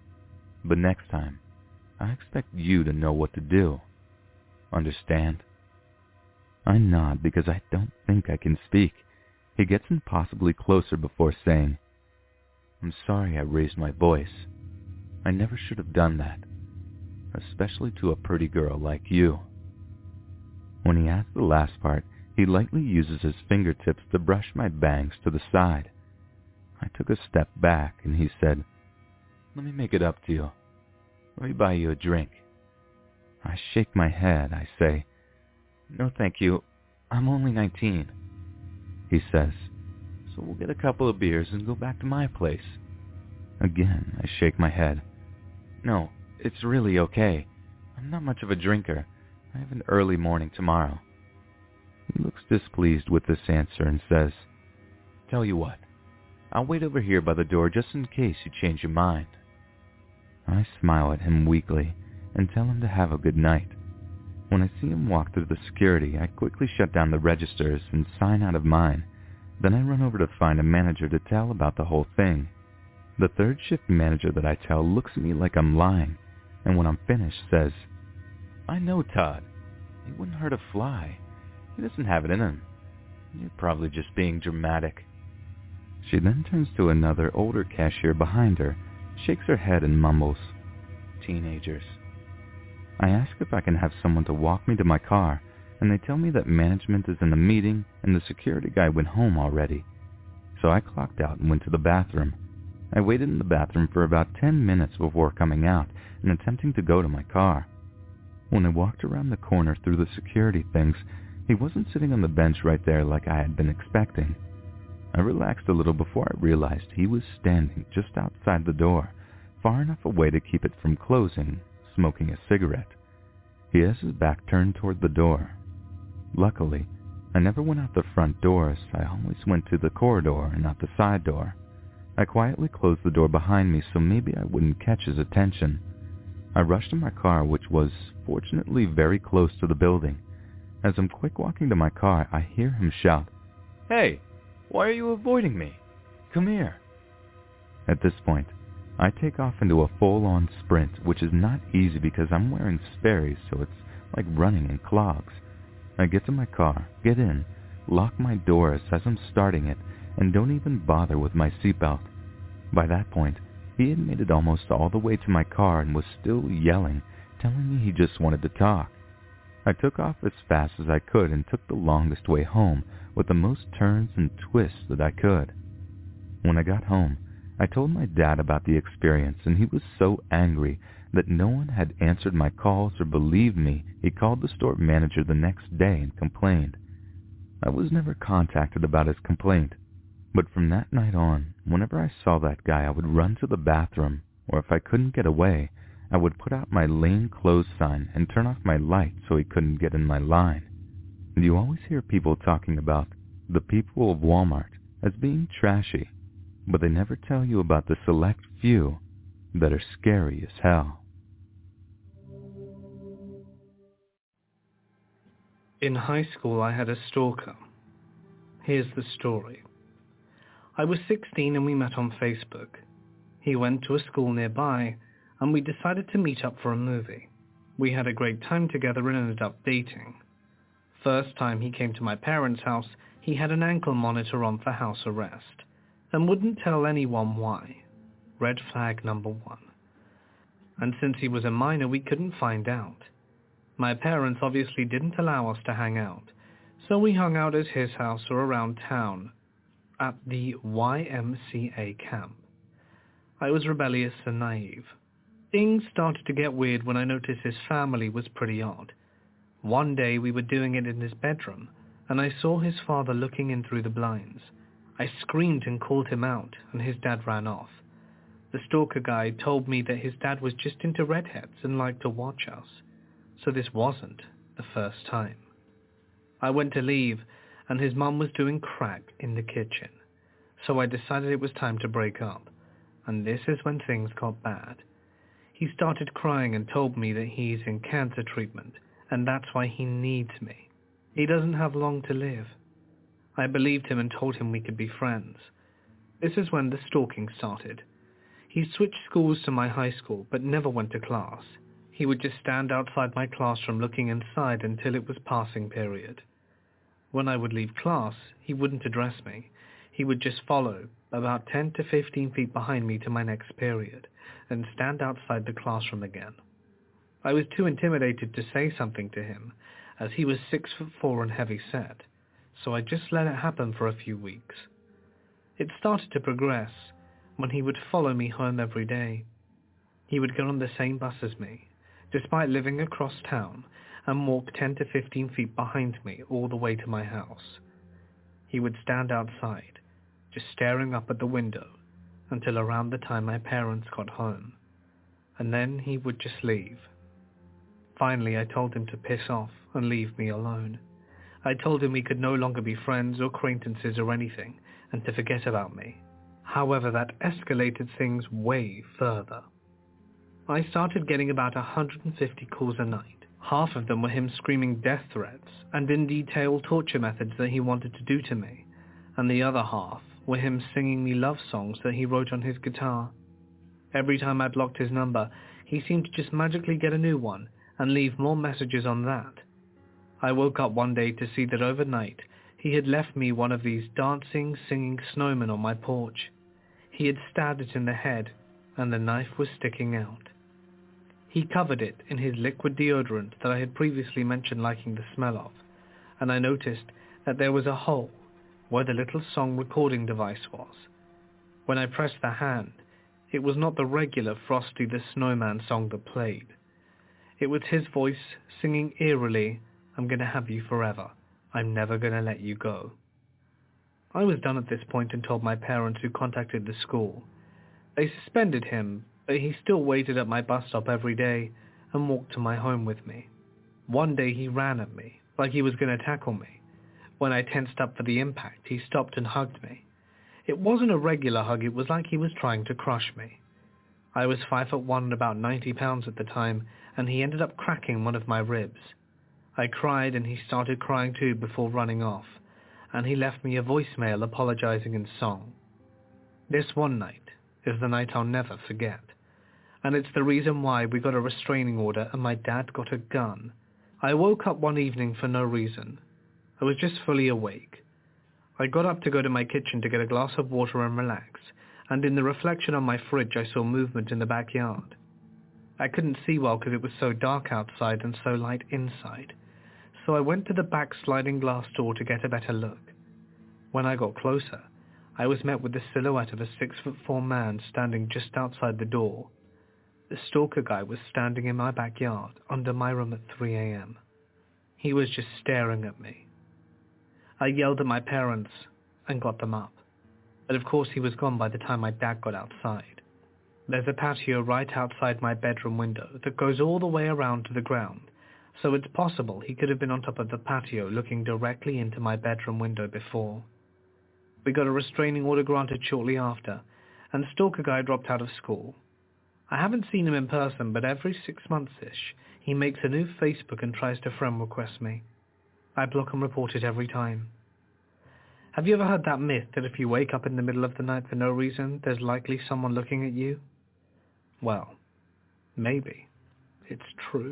But next time, I expect you to know what to do. Understand? I nod because I don't think I can speak. He gets impossibly closer before saying, I'm sorry I raised my voice. I never should have done that, especially to a pretty girl like you. When he adds the last part, he lightly uses his fingertips to brush my bangs to the side. I took a step back and he said, Let me make it up to you. Let me buy you a drink. I shake my head. I say, No, thank you. I'm only nineteen. He says, So we'll get a couple of beers and go back to my place. Again, I shake my head. No, it's really okay. I'm not much of a drinker. I have an early morning tomorrow. He looks displeased with this answer and says, Tell you what, I'll wait over here by the door just in case you change your mind. I smile at him weakly and tell him to have a good night. When I see him walk through the security, I quickly shut down the registers and sign out of mine. Then I run over to find a manager to tell about the whole thing. The third shift manager that I tell looks at me like I'm lying, and when I'm finished says, I know Todd. He wouldn't hurt a fly. He doesn't have it in him. You're probably just being dramatic. She then turns to another older cashier behind her, shakes her head and mumbles, Teenagers. I ask if I can have someone to walk me to my car, and they tell me that management is in a meeting and the security guy went home already. So I clocked out and went to the bathroom. I waited in the bathroom for about ten minutes before coming out and attempting to go to my car. When I walked around the corner through the security things, He wasn't sitting on the bench right there like I had been expecting. I relaxed a little before I realized he was standing just outside the door, far enough away to keep it from closing, smoking a cigarette. He has his back turned toward the door. Luckily, I never went out the front door, so I always went to the corridor and not the side door. I quietly closed the door behind me so maybe I wouldn't catch his attention. I rushed to my car, which was, fortunately, very close to the building. As I'm quick walking to my car, I hear him shout, "Hey, why are you avoiding me? Come here." At this point, I take off into a full-on sprint, which is not easy because I'm wearing Sperry's, so it's like running in clogs. I get to my car, get in, lock my doors as I'm starting it, and don't even bother with my seatbelt. By that point, he had made it almost all the way to my car and was still yelling, telling me he just wanted to talk. I took off as fast as I could and took the longest way home with the most turns and twists that I could. When I got home, I told my dad about the experience, and he was so angry that no one had answered my calls or believed me. He called the store manager the next day and complained. I was never contacted about his complaint, but from that night on, whenever I saw that guy, I would run to the bathroom, or if I couldn't get away, I would put out my lane closed sign and turn off my light so he couldn't get in my line. And you always hear people talking about the people of Walmart as being trashy, but they never tell you about the select few that are scary as hell. In high school, I had a stalker. Here's the story. I was sixteen and we met on Facebook. He went to a school nearby, and we decided to meet up for a movie. We had a great time together and ended up dating. First time he came to my parents' house, he had an ankle monitor on for house arrest, and wouldn't tell anyone why. Red flag number one. And since he was a minor, we couldn't find out. My parents obviously didn't allow us to hang out, so we hung out at his house or around town, at the Y M C A camp. I was rebellious and naive. Things started to get weird when I noticed his family was pretty odd. One day we were doing it in his bedroom, and I saw his father looking in through the blinds. I screamed and called him out, and his dad ran off. The stalker guy told me that his dad was just into redheads and liked to watch us, so this wasn't the first time. I went to leave, and his mum was doing crack in the kitchen, so I decided it was time to break up, and this is when things got bad. He started crying and told me that he's in cancer treatment, and that's why he needs me. He doesn't have long to live. I believed him and told him we could be friends. This is when the stalking started. He switched schools to my high school, but never went to class. He would just stand outside my classroom looking inside until it was passing period. When I would leave class, he wouldn't address me. He would just follow, about ten to fifteen feet behind me to my next period, and stand outside the classroom again. I was too intimidated to say something to him, as he was six foot four and heavy set, so I just let it happen for a few weeks. It started to progress when he would follow me home every day. He would get on the same bus as me, despite living across town, and walk ten to fifteen feet behind me all the way to my house. He would stand outside, just staring up at the window, until around the time my parents got home, and then he would just leave. Finally, I told him to piss off and leave me alone. I told him we could no longer be friends or acquaintances or anything, and to forget about me. However, that escalated things way further. I started getting about one hundred fifty calls a night. Half of them were him screaming death threats and in detail torture methods that he wanted to do to me, and the other half were him singing me love songs that he wrote on his guitar. Every time I blocked his number, he seemed to just magically get a new one and leave more messages on that. I woke up one day to see that overnight he had left me one of these dancing, singing snowmen on my porch. He had stabbed it in the head, and the knife was sticking out. He covered it in his liquid deodorant that I had previously mentioned liking the smell of, and I noticed that there was a hole where the little song recording device was. When I pressed the hand, it was not the regular Frosty the Snowman song that played. It was his voice singing eerily, "I'm gonna have you forever," I'm never going to let you go. I was done at this point and told my parents, who contacted the school. They suspended him, but he still waited at my bus stop every day and walked to my home with me. One day he ran at me, like he was going to tackle me. When I tensed up for the impact, he stopped and hugged me. It wasn't a regular hug, it was like he was trying to crush me. I was five foot one and about ninety pounds at the time, and he ended up cracking one of my ribs. I cried and he started crying too before running off, and he left me a voicemail apologizing in song. This one night is the night I'll never forget, and it's the reason why we got a restraining order and my dad got a gun. I woke up one evening for no reason. I was just fully awake. I got up to go to my kitchen to get a glass of water and relax, and in the reflection on my fridge I saw movement in the backyard. I couldn't see well because it was so dark outside and so light inside, so I went to the back sliding glass door to get a better look. When I got closer, I was met with the silhouette of a six foot four man standing just outside the door. The stalker guy was standing in my backyard under my room at three a.m. He was just staring at me. I yelled at my parents and got them up, but of course he was gone by the time my dad got outside. There's a patio right outside my bedroom window that goes all the way around to the ground, so it's possible he could have been on top of the patio looking directly into my bedroom window before. We got a restraining order granted shortly after, and Stalker Guy dropped out of school. I haven't seen him in person, but every six months-ish, he makes a new Facebook and tries to friend request me. I block and report it every time. Have you ever heard that myth that if you wake up in the middle of the night for no reason, there's likely someone looking at you? Well, maybe it's true.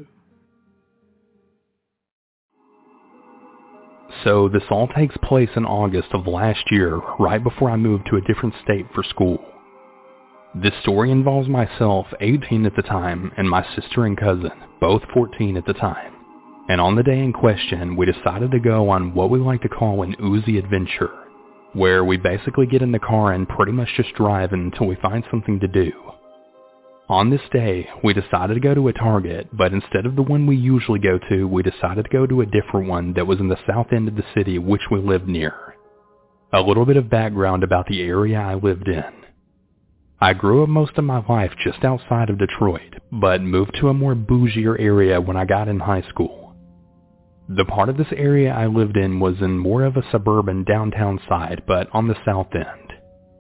So this all takes place in August of last year, right before I moved to a different state for school. This story involves myself, eighteen at the time, and my sister and cousin, both fourteen at the time. And on the day in question, we decided to go on what we like to call an Uzi adventure, where we basically get in the car and pretty much just drive until we find something to do. On this day, we decided to go to a Target, but instead of the one we usually go to, we decided to go to a different one that was in the south end of the city which we lived near. A little bit of background about the area I lived in. I grew up most of my life just outside of Detroit, but moved to a more bougier area when I got in high school. The part of this area I lived in was in more of a suburban downtown side, but on the south end.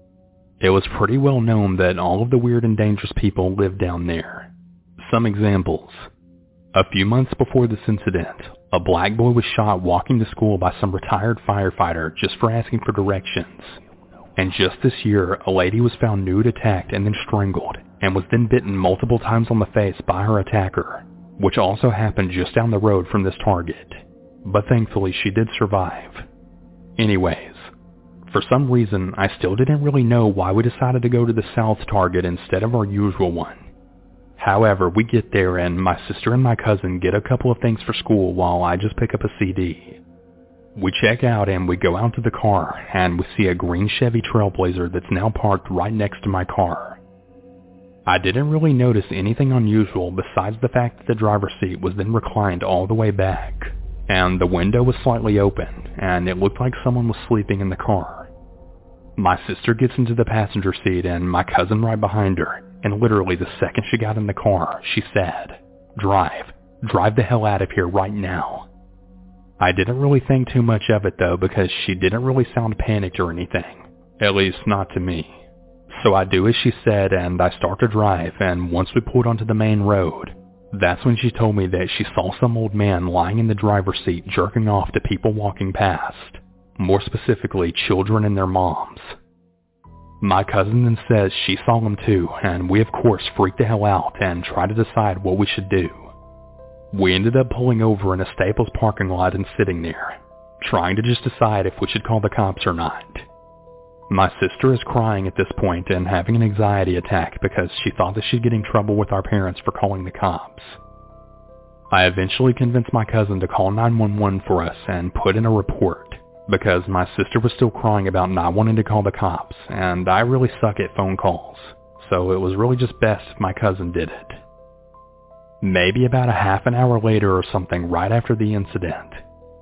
It was pretty well known that all of the weird and dangerous people lived down there. Some examples. A few months before this incident, a black boy was shot walking to school by some retired firefighter just for asking for directions. And just this year, a lady was found nude, attacked, and then strangled, and was then bitten multiple times on the face by her attacker, which also happened just down the road from this Target. But thankfully she did survive. Anyways, for some reason I still didn't really know why we decided to go to the South Target instead of our usual one. However, we get there and my sister and my cousin get a couple of things for school while I just pick up a C D. We check out and we go out to the car and we see a green Chevy Trailblazer that's now parked right next to my car. I didn't really notice anything unusual besides the fact that the driver's seat was then reclined all the way back, and the window was slightly open, and it looked like someone was sleeping in the car. My sister gets into the passenger seat and my cousin right behind her, and literally the second she got in the car, she said, "Drive. Drive the hell out of here right now." I didn't really think too much of it though because she didn't really sound panicked or anything, at least not to me. So I do as she said and I start to drive, and once we pulled onto the main road, that's when she told me that she saw some old man lying in the driver's seat jerking off to people walking past, more specifically children and their moms. My cousin then says she saw him too, and we of course freaked the hell out and tried to decide what we should do. We ended up pulling over in a Staples parking lot and sitting there, trying to just decide if we should call the cops or not. My sister is crying at this point and having an anxiety attack because she thought that she'd get in trouble with our parents for calling the cops. I eventually convinced my cousin to call nine one one for us and put in a report because my sister was still crying about not wanting to call the cops, and I really suck at phone calls, so it was really just best if my cousin did it. Maybe about a half an hour later or something right after the incident,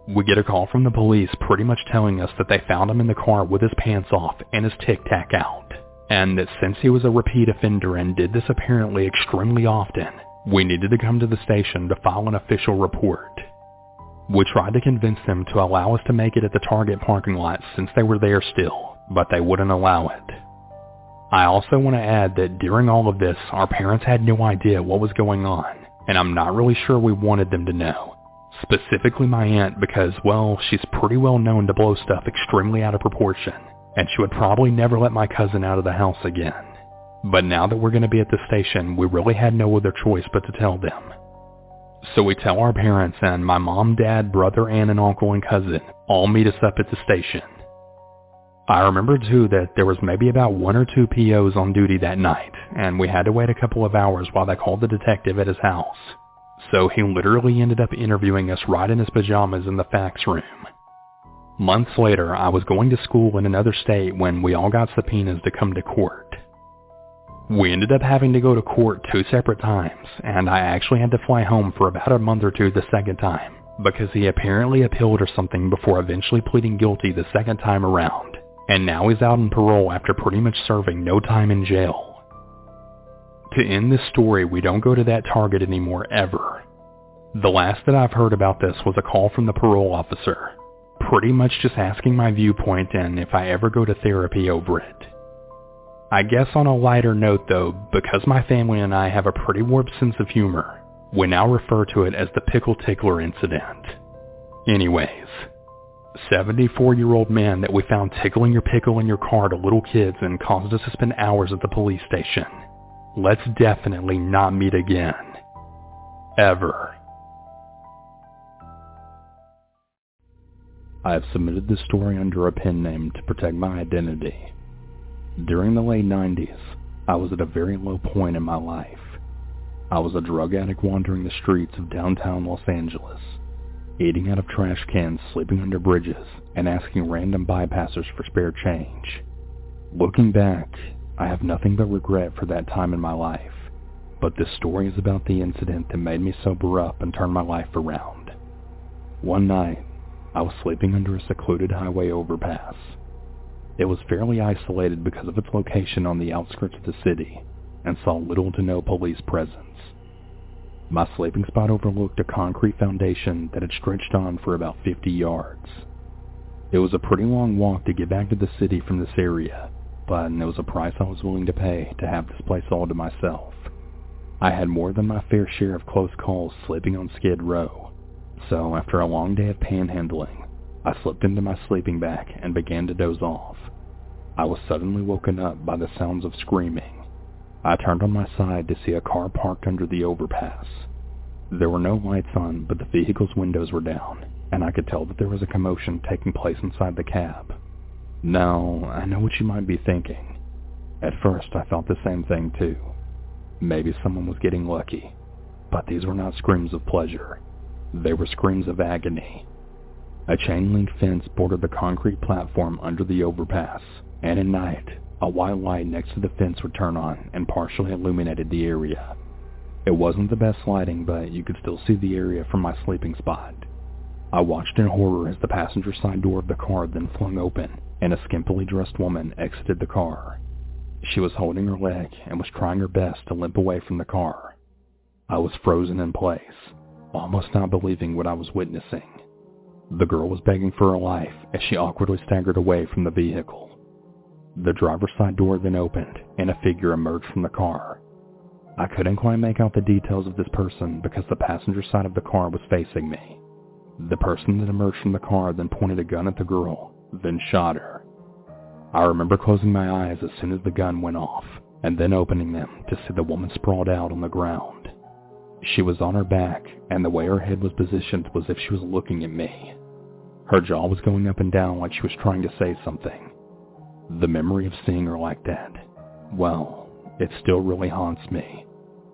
We get a call from the police pretty much telling us that they found him in the car with his pants off and his tic-tac out, and that since he was a repeat offender and did this apparently extremely often, we needed to come to the station to file an official report. We tried to convince them to allow us to make it at the Target parking lot since they were there still, but they wouldn't allow it. I also want to add that during all of this, our parents had no idea what was going on, and I'm not really sure we wanted them to know. Specifically my aunt because, well, she's pretty well known to blow stuff extremely out of proportion, and she would probably never let my cousin out of the house again. But now that we're going to be at the station, we really had no other choice but to tell them. So we tell our parents, and my mom, dad, brother, aunt, and uncle and cousin all meet us up at the station. I remember too that there was maybe about one or two P Os on duty that night, and we had to wait a couple of hours while they called the detective at his house. So he literally ended up interviewing us right in his pajamas in the fax room. Months later, I was going to school in another state when we all got subpoenas to come to court. We ended up having to go to court two separate times, and I actually had to fly home for about a month or two the second time, because he apparently appealed or something before eventually pleading guilty the second time around, and now he's out on parole after pretty much serving no time in jail. To end this story, we don't go to that Target anymore ever. The last that I've heard about this was a call from the parole officer, pretty much just asking my viewpoint and if I ever go to therapy over it. I guess on a lighter note though, because my family and I have a pretty warped sense of humor, we now refer to it as the Pickle Tickler incident. Anyways, seventy-four-year-old man that we found tickling your pickle in your car to little kids and caused us to spend hours at the police station. Let's definitely not meet again. Ever. I have submitted this story under a pen name to protect my identity. During the late nineties, I was at a very low point in my life. I was a drug addict wandering the streets of downtown Los Angeles, eating out of trash cans, sleeping under bridges, and asking random bypassers for spare change. Looking back, I have nothing but regret for that time in my life, but this story is about the incident that made me sober up and turn my life around. One night, I was sleeping under a secluded highway overpass. It was fairly isolated because of its location on the outskirts of the city, and saw little to no police presence. My sleeping spot overlooked a concrete foundation that had stretched on for about fifty yards. It was a pretty long walk to get back to the city from this area, but it was a price I was willing to pay to have this place all to myself. I had more than my fair share of close calls sleeping on Skid Row, so after a long day of panhandling, I slipped into my sleeping bag and began to doze off. I was suddenly woken up by the sounds of screaming. I turned on my side to see a car parked under the overpass. There were no lights on, but the vehicle's windows were down, and I could tell that there was a commotion taking place inside the cab. Now, I know what you might be thinking. At first, I thought the same thing too. Maybe someone was getting lucky, but these were not screams of pleasure. They were screams of agony. A chain-link fence bordered the concrete platform under the overpass, and at night, a white light next to the fence would turn on and partially illuminated the area. It wasn't the best lighting, but you could still see the area from my sleeping spot. I watched in horror as the passenger side door of the car then flung open, and a skimpily dressed woman exited the car. She was holding her leg and was trying her best to limp away from the car. I was frozen in place, almost not believing what I was witnessing. The girl was begging for her life as she awkwardly staggered away from the vehicle. The driver's side door then opened, and a figure emerged from the car. I couldn't quite make out the details of this person because the passenger side of the car was facing me. The person that emerged from the car then pointed a gun at the girl, then shot her. I remember closing my eyes as soon as the gun went off, and then opening them to see the woman sprawled out on the ground. She was on her back, and the way her head was positioned was as if she was looking at me. Her jaw was going up and down like she was trying to say something. The memory of seeing her like that, well, it still really haunts me.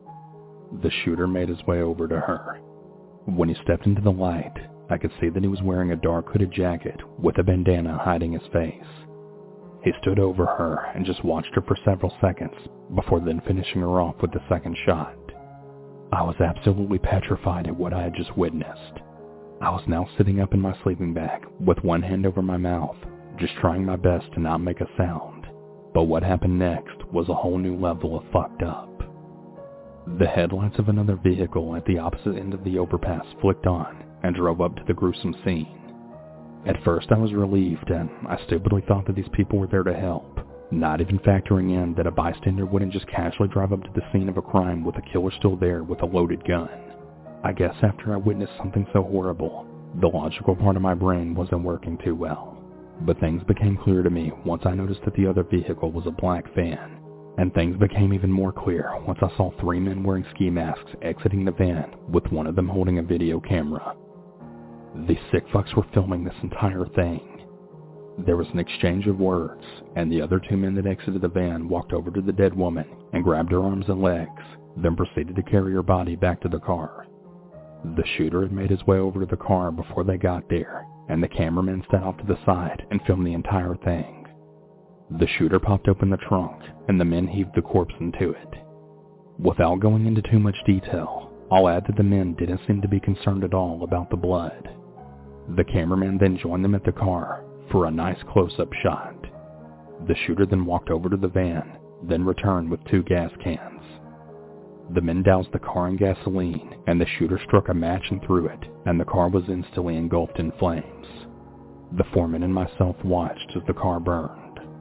The shooter made his way over to her. When he stepped into the light, I could see that he was wearing a dark hooded jacket with a bandana hiding his face. He stood over her and just watched her for several seconds before then finishing her off with the second shot. I was absolutely petrified at what I had just witnessed. I was now sitting up in my sleeping bag with one hand over my mouth, just trying my best to not make a sound. But what happened next was a whole new level of fucked up. The headlights of another vehicle at the opposite end of the overpass flicked on and drove up to the gruesome scene. At first I was relieved, and I stupidly thought that these people were there to help, not even factoring in that a bystander wouldn't just casually drive up to the scene of a crime with a killer still there with a loaded gun. I guess after I witnessed something so horrible, the logical part of my brain wasn't working too well. But things became clear to me once I noticed that the other vehicle was a black van. And things became even more clear once I saw three men wearing ski masks exiting the van, with one of them holding a video camera. These sick fucks were filming this entire thing. There was an exchange of words, and the other two men that exited the van walked over to the dead woman and grabbed her arms and legs, then proceeded to carry her body back to the car. The shooter had made his way over to the car before they got there, and the cameraman stepped off to the side and filmed the entire thing. The shooter popped open the trunk, and the men heaved the corpse into it. Without going into too much detail, I'll add that the men didn't seem to be concerned at all about the blood. The cameraman then joined them at the car for a nice close-up shot. The shooter then walked over to the van, then returned with two gas cans. The men doused the car in gasoline, and the shooter struck a match and threw it, and the car was instantly engulfed in flames. The foreman and myself watched as the car burned.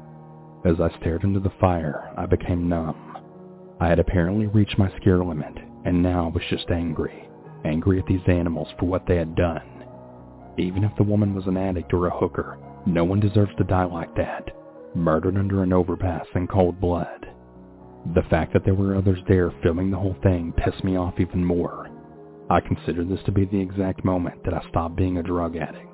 As I stared into the fire, I became numb. I had apparently reached my scare limit, and now I was just angry. Angry at these animals for what they had done. Even if the woman was an addict or a hooker, no one deserves to die like that, murdered under an overpass in cold blood. The fact that there were others there filming the whole thing pissed me off even more. I considered this to be the exact moment that I stopped being a drug addict.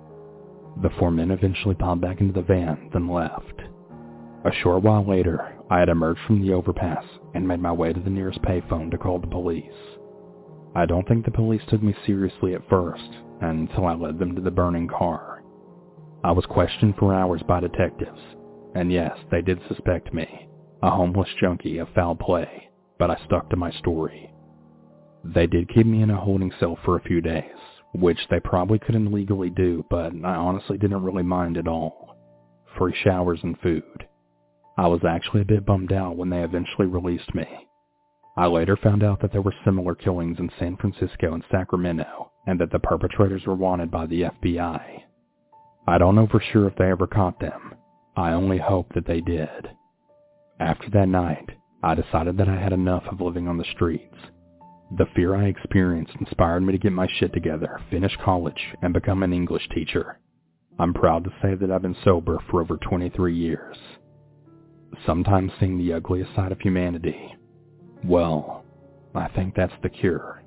The four men eventually piled back into the van, then left. A short while later, I had emerged from the overpass and made my way to the nearest payphone to call the police. I don't think the police took me seriously at first, until I led them to the burning car. I was questioned for hours by detectives, and yes, they did suspect me, a homeless junkie, of foul play, but I stuck to my story. They did keep me in a holding cell for a few days, which they probably couldn't legally do, but I honestly didn't really mind at all. Free showers and food. I was actually a bit bummed out when they eventually released me. I later found out that there were similar killings in San Francisco and Sacramento, and that the perpetrators were wanted by the F B I. I don't know for sure if they ever caught them. I only hope that they did. After that night, I decided that I had enough of living on the streets. The fear I experienced inspired me to get my shit together, finish college, and become an English teacher. I'm proud to say that I've been sober for over twenty-three years. Sometimes seeing the ugliest side of humanity, well, I think that's the cure.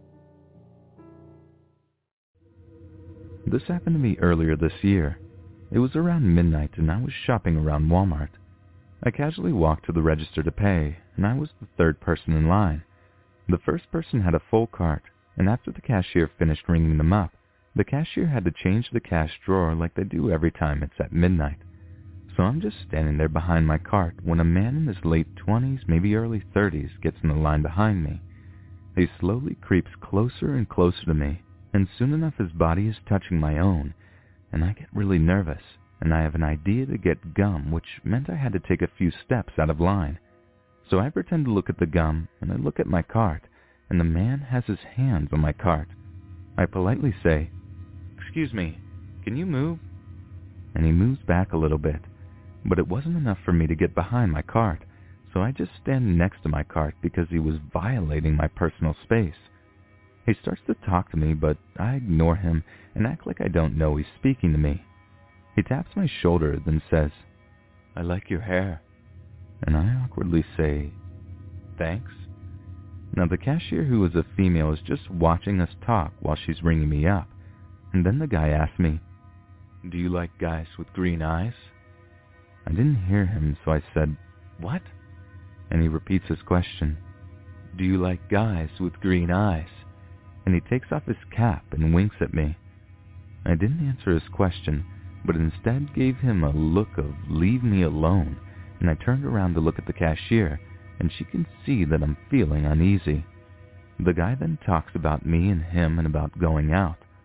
This happened to me earlier this year. It was around midnight and I was shopping around Walmart. I casually walked to the register to pay, and I was the third person in line. The first person had a full cart, and after the cashier finished ringing them up, the cashier had to change the cash drawer like they do every time it's at midnight. So I'm just standing there behind my cart when a man in his late twenties, maybe early thirties, gets in the line behind me. He slowly creeps closer and closer to me, and soon enough his body is touching my own, and I get really nervous, and I have an idea to get gum, which meant I had to take a few steps out of line. So I pretend to look at the gum, and I look at my cart, and the man has his hands on my cart. I politely say, "Excuse me, can you move?" And he moves back a little bit. But it wasn't enough for me to get behind my cart, so I just stand next to my cart because he was violating my personal space. He starts to talk to me, but I ignore him and act like I don't know he's speaking to me. He taps my shoulder, then says, "I like your hair." And I awkwardly say, "Thanks." Now the cashier, who is a female, is just watching us talk while she's ringing me up. And then the guy asks me, "Do you like guys with green eyes?" I didn't hear him, so I said, "What?" And he repeats his question, "Do you like guys with green eyes?" And he takes off his cap and winks at me. I didn't answer his question, but instead gave him a look of "leave me alone," and I turned around to look at the cashier, and she can see that I'm feeling uneasy. The guy then talks about me and him and about going out.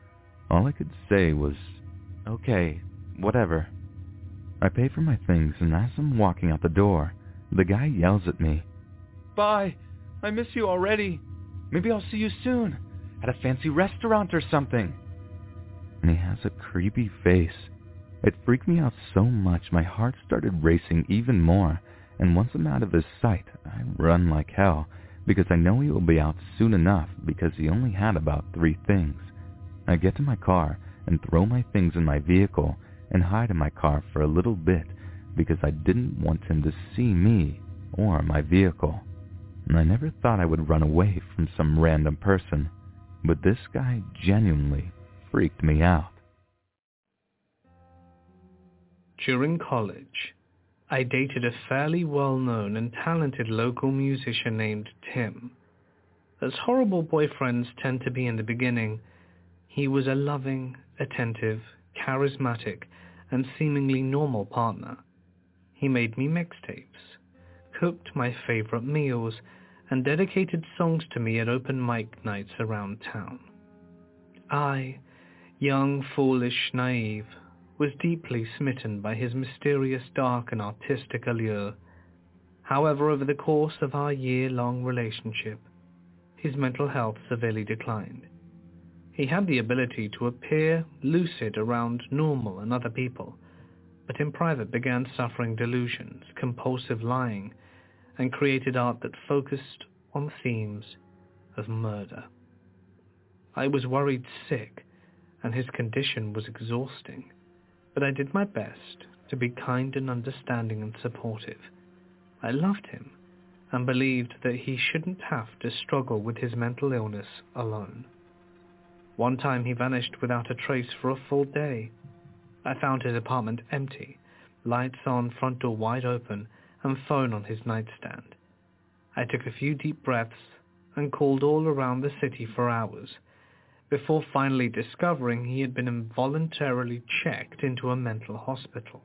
All I could say was, okay, whatever. I pay for my things, and as I'm walking out the door, the guy yells at me, "Bye, I miss you already. Maybe I'll see you soon, at a fancy restaurant or something." And he has a creepy face. It freaked me out so much my heart started racing even more, and once I'm out of his sight, I run like hell, because I know he will be out soon enough because he only had about three things. I get to my car and throw my things in my vehicle and hide in my car for a little bit because I didn't want him to see me or my vehicle. And I never thought I would run away from some random person, but this guy genuinely freaked me out. During college, I dated a fairly well-known and talented local musician named Tim. As horrible boyfriends tend to be in the beginning, he was a loving, attentive, charismatic, and seemingly normal partner. He made me mixtapes, cooked my favorite meals, and dedicated songs to me at open mic nights around town. I, young, foolish, naive, was deeply smitten by his mysterious, dark, and artistic allure. However, over the course of our year-long relationship, his mental health severely declined. He had the ability to appear lucid around normal and other people, but in private began suffering delusions, compulsive lying, and created art that focused on themes of murder. I was worried sick, and his condition was exhausting, but I did my best to be kind and understanding and supportive. I loved him and believed that he shouldn't have to struggle with his mental illness alone. One time he vanished without a trace for a full day. I found his apartment empty, lights on, front door wide open, and phone on his nightstand. I took a few deep breaths and called all around the city for hours, before finally discovering he had been involuntarily checked into a mental hospital.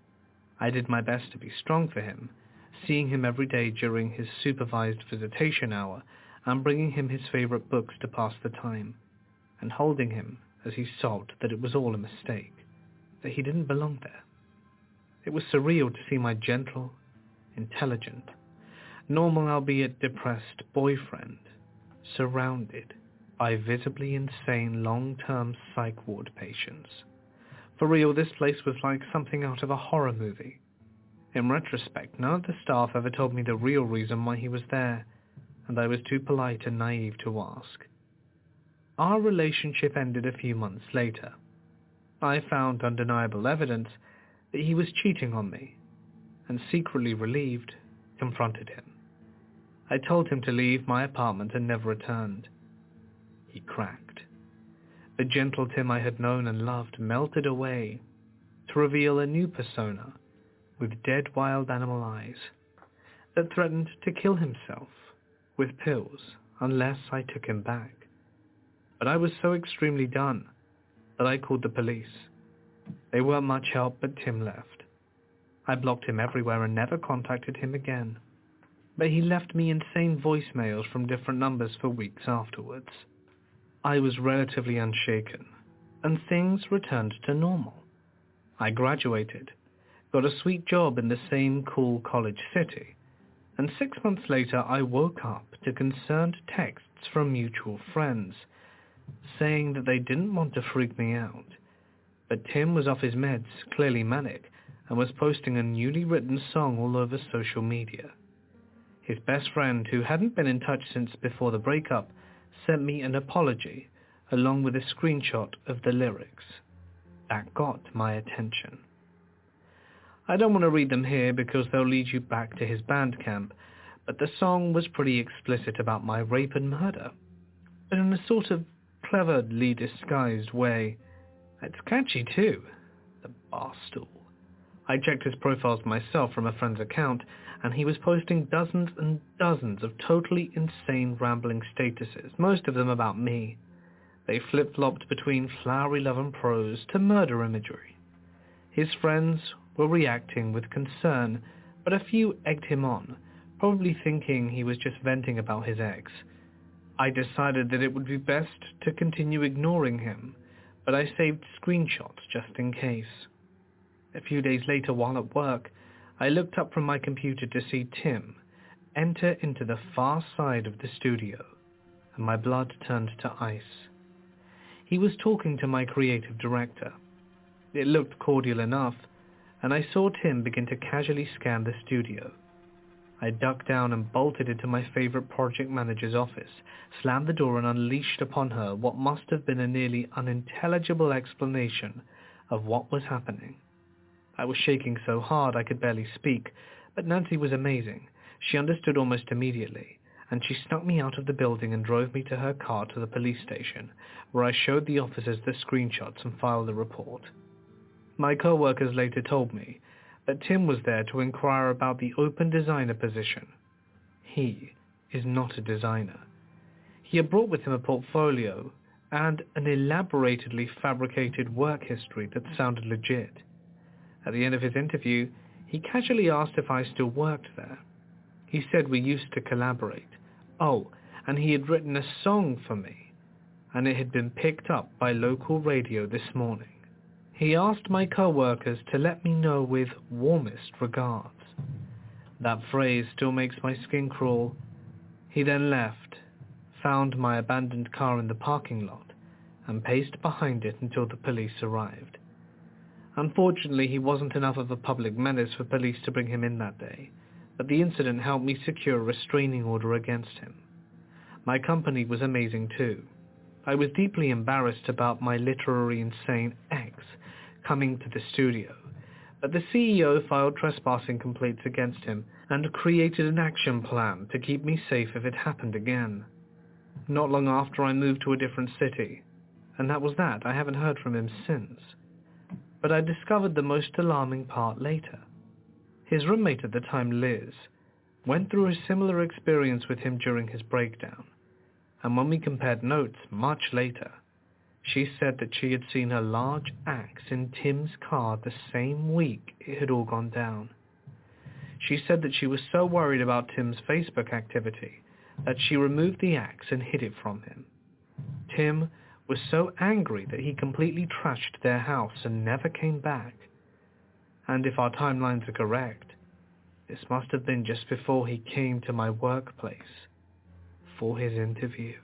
I did my best to be strong for him, seeing him every day during his supervised visitation hour and bringing him his favorite books to pass the time, and holding him as he sobbed that it was all a mistake, that he didn't belong there. It was surreal to see my gentle, intelligent, normal albeit depressed boyfriend surrounded by visibly insane long-term psych ward patients. For real, this place was like something out of a horror movie. In retrospect, none of the staff ever told me the real reason why he was there, and I was too polite and naive to ask. Our relationship ended a few months later. I found undeniable evidence that he was cheating on me, and secretly relieved, confronted him. I told him to leave my apartment and never returned. He cracked. The gentle Tim I had known and loved melted away to reveal a new persona with dead wild animal eyes that threatened to kill himself with pills unless I took him back. But I was so extremely done that I called the police. They weren't much help, but Tim left. I blocked him everywhere and never contacted him again. But he left me insane voicemails from different numbers for weeks afterwards. I was relatively unshaken, and things returned to normal. I graduated, got a sweet job in the same cool college city, and six months later I woke up to concerned texts from mutual friends, saying that they didn't want to freak me out, but Tim was off his meds, clearly manic, and was posting a newly written song all over social media. His best friend, who hadn't been in touch since before the breakup, sent me an apology, along with a screenshot of the lyrics. That got my attention. I don't want to read them here because they'll lead you back to his Bandcamp, but the song was pretty explicit about my rape and murder, but in a sort of cleverly disguised way. It's catchy too, the barstool. I checked his profiles myself from a friend's account, and he was posting dozens and dozens of totally insane rambling statuses, most of them about me. They flip-flopped between flowery love and prose to murder imagery. His friends were reacting with concern, but a few egged him on, probably thinking he was just venting about his ex. I decided that it would be best to continue ignoring him, but I saved screenshots just in case. A few days later, while at work, I looked up from my computer to see Tim enter into the far side of the studio, and my blood turned to ice. He was talking to my creative director. It looked cordial enough, and I saw Tim begin to casually scan the studio. I ducked down and bolted into my favorite project manager's office, slammed the door and unleashed upon her what must have been a nearly unintelligible explanation of what was happening. I was shaking so hard I could barely speak, but Nancy was amazing. She understood almost immediately, and she snuck me out of the building and drove me to her car to the police station, where I showed the officers the screenshots and filed the report. My co-workers later told me that Tim was there to inquire about the open designer position. He is not a designer. He had brought with him a portfolio and an elaboratedly fabricated work history that sounded legit. At the end of his interview, he casually asked if I still worked there. He said we used to collaborate. Oh, and he had written a song for me, and it had been picked up by local radio this morning. He asked my co-workers to let me know with warmest regards. That phrase still makes my skin crawl. He then left, found my abandoned car in the parking lot, and paced behind it until the police arrived. Unfortunately, he wasn't enough of a public menace for police to bring him in that day, but the incident helped me secure a restraining order against him. My company was amazing too. I was deeply embarrassed about my literary insane ex coming to the studio, but the C E O filed trespassing complaints against him and created an action plan to keep me safe if it happened again. Not long after, I moved to a different city, and that was that. I haven't heard from him since. But I discovered the most alarming part later. His roommate at the time, Liz, went through a similar experience with him during his breakdown, and when we compared notes much later, she said that she had seen a large axe in Tim's car the same week it had all gone down. She said that she was so worried about Tim's Facebook activity that she removed the axe and hid it from him. Tim was so angry that he completely trashed their house and never came back. And if our timelines are correct, this must have been just before he came to my workplace for his interview.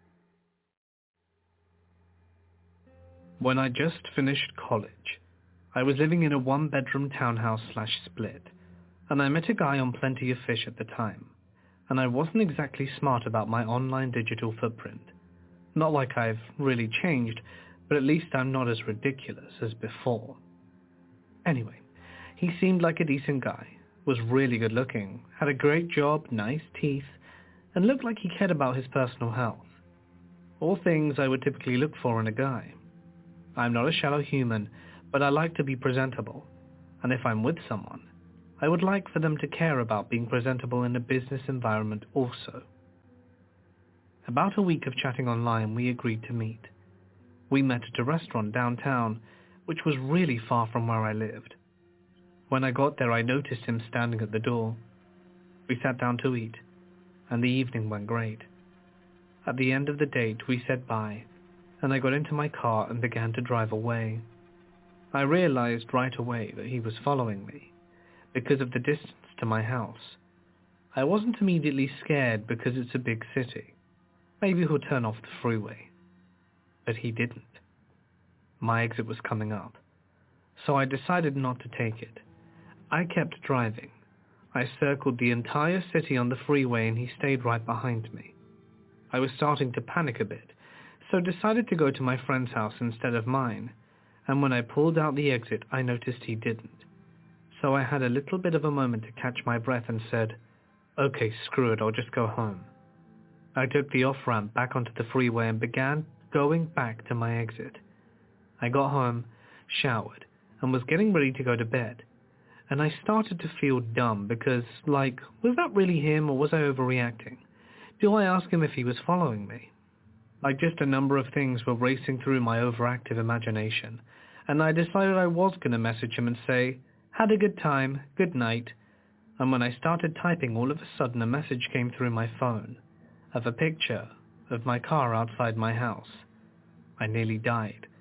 When I just finished college, I was living in a one-bedroom townhouse slash split, and I met a guy on Plenty of Fish at the time, and I wasn't exactly smart about my online digital footprint. Not like I've really changed, but at least I'm not as ridiculous as before. Anyway, he seemed like a decent guy, was really good looking, had a great job, nice teeth, and looked like he cared about his personal health. All things I would typically look for in a guy. I'm not a shallow human, but I like to be presentable, and if I'm with someone, I would like for them to care about being presentable in a business environment also. About a week of chatting online, we agreed to meet. We met at a restaurant downtown, which was really far from where I lived. When I got there, I noticed him standing at the door. We sat down to eat, and the evening went great. At the end of the date, we said bye, and I got into my car and began to drive away. I realized right away that he was following me, because of the distance to my house. I wasn't immediately scared because it's a big city. Maybe he'll turn off the freeway. But he didn't. My exit was coming up, so I decided not to take it. I kept driving. I circled the entire city on the freeway and he stayed right behind me. I was starting to panic a bit, so decided to go to my friend's house instead of mine, and when I pulled out the exit, I noticed he didn't. So I had a little bit of a moment to catch my breath and said, "Okay, screw it, I'll just go home." I took the off-ramp back onto the freeway and began going back to my exit. I got home, showered, and was getting ready to go to bed, and I started to feel dumb because, like, was that really him or was I overreacting? Do I ask him if he was following me? Like, just a number of things were racing through my overactive imagination, and I decided I was going to message him and say, "Had a good time, good night," and when I started typing, all of a sudden a message came through my phone of a picture of my car outside my house. I nearly died.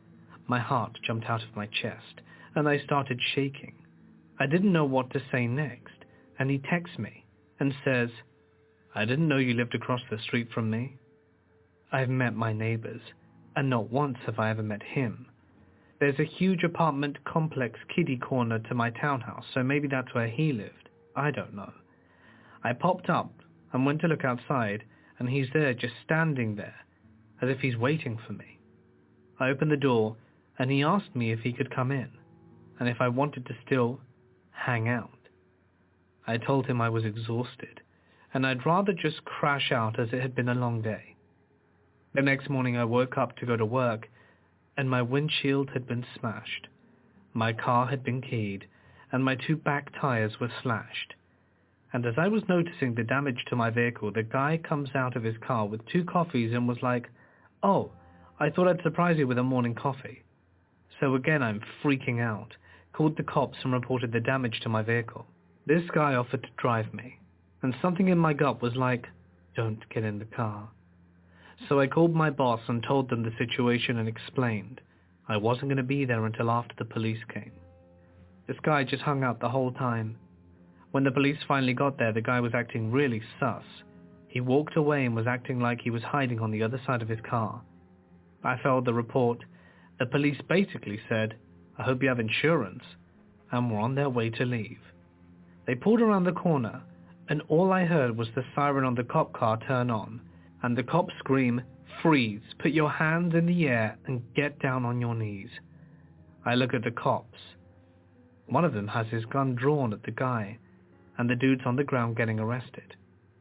My heart jumped out of my chest, and I started shaking. I didn't know what to say next, and he texts me and says, "I didn't know you lived across the street from me." I've met my neighbors, and not once have I ever met him. There's a huge apartment complex kiddie corner to my townhouse, so maybe that's where he lived. I don't know. I popped up and went to look outside, and he's there just standing there, as if he's waiting for me. I opened the door, and he asked me if he could come in, and if I wanted to still hang out. I told him I was exhausted, and I'd rather just crash out as it had been a long day. The next morning I woke up to go to work, and my windshield had been smashed. My car had been keyed, and my two back tires were slashed. And as I was noticing the damage to my vehicle, the guy comes out of his car with two coffees and was like, "Oh, I thought I'd surprise you with a morning coffee." So again I'm freaking out, called the cops and reported the damage to my vehicle. This guy offered to drive me, and something in my gut was like, "Don't get in the car." So I called my boss and told them the situation and explained I wasn't going to be there until after the police came. This guy just hung out the whole time. When the police finally got there, the guy was acting really sus. He walked away and was acting like he was hiding on the other side of his car. I filed the report. The police basically said, "I hope you have insurance," and were on their way to leave. They pulled around the corner, and all I heard was the siren on the cop car turn on, and the cops scream, "Freeze, put your hands in the air and get down on your knees." I look at the cops. One of them has his gun drawn at the guy, and the dude's on the ground getting arrested.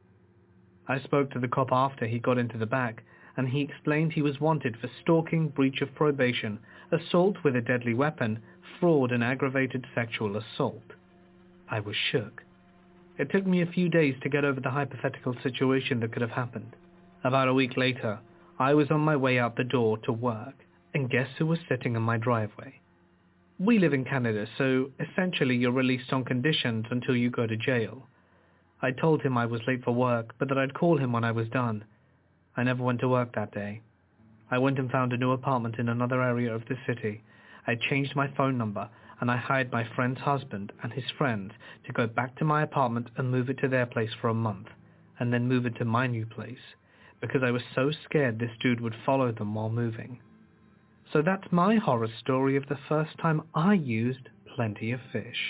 I spoke to the cop after he got into the back, and he explained he was wanted for stalking, breach of probation, assault with a deadly weapon, fraud, and aggravated sexual assault. I was shook. It took me a few days to get over the hypothetical situation that could have happened. About a week later, I was on my way out the door to work, and guess who was sitting in my driveway? We live in Canada, so essentially you're released on conditions until you go to jail. I told him I was late for work, but that I'd call him when I was done. I never went to work that day. I went and found a new apartment in another area of the city. I changed my phone number, and I hired my friend's husband and his friends to go back to my apartment and move it to their place for a month, and then move it to my new place, because I was so scared this dude would follow them while moving. So that's my horror story of the first time I used Plenty of Fish.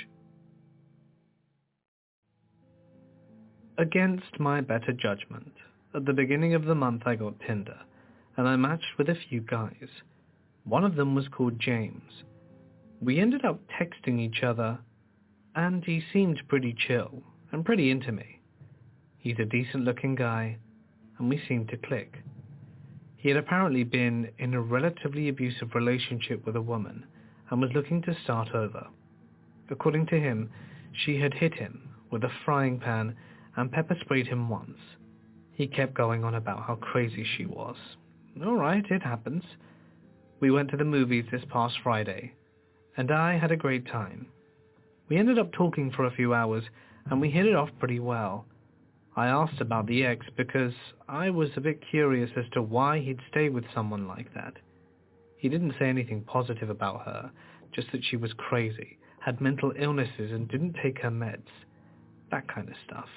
Against my better judgment, at the beginning of the month I got Tinder, and I matched with a few guys. One of them was called James. We ended up texting each other, and he seemed pretty chill and pretty into me. He's a decent-looking guy, and we seemed to click. He had apparently been in a relatively abusive relationship with a woman and was looking to start over. According to him, she had hit him with a frying pan and pepper-sprayed him once. He kept going on about how crazy she was. All right, it happens. We went to the movies this past Friday, and I had a great time. We ended up talking for a few hours, and we hit it off pretty well. I asked about the ex because I was a bit curious as to why he'd stay with someone like that. He didn't say anything positive about her, just that she was crazy, had mental illnesses and didn't take her meds. That kind of stuff.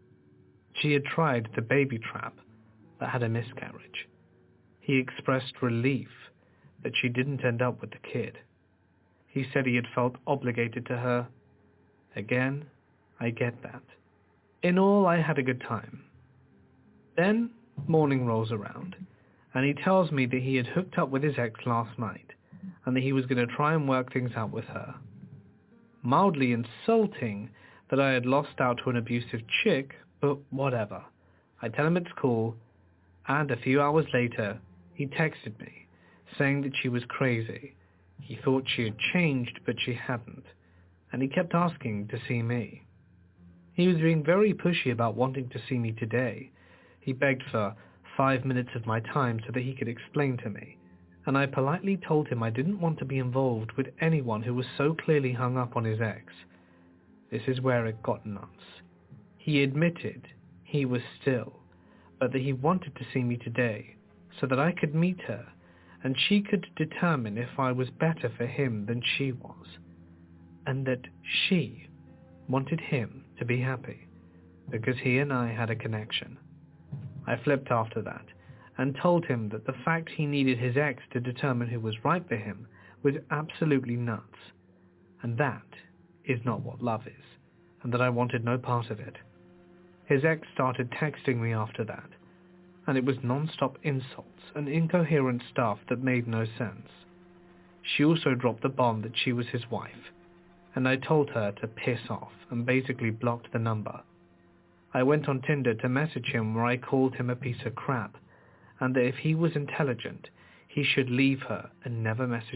She had tried the baby trap, but had a miscarriage. He expressed relief that she didn't end up with the kid. He said he had felt obligated to her. Again, I get that. In all, I had a good time. Then, morning rolls around, and he tells me that he had hooked up with his ex last night, and that he was going to try and work things out with her. Mildly insulting that I had lost out to an abusive chick, but whatever. I tell him it's cool, and a few hours later, he texted me, saying that she was crazy. He thought she had changed, but she hadn't, and he kept asking to see me. He was being very pushy about wanting to see me today. He begged for five minutes of my time so that he could explain to me, and I politely told him I didn't want to be involved with anyone who was so clearly hung up on his ex. This is where it got nuts. He admitted he was still, but that he wanted to see me today so that I could meet her and she could determine if I was better for him than she was, and that she wanted him to be happy because he and I had a connection. I flipped after that and told him that the fact he needed his ex to determine who was right for him was absolutely nuts, and that is not what love is, and that I wanted no part of it. His ex started texting me after that, and it was non-stop insults and incoherent stuff that made no sense. She also dropped the bomb that she was his wife, and I told her to piss off and basically blocked the number. I went on Tinder to message him where I called him a piece of crap, and that if he was intelligent, he should leave her and never message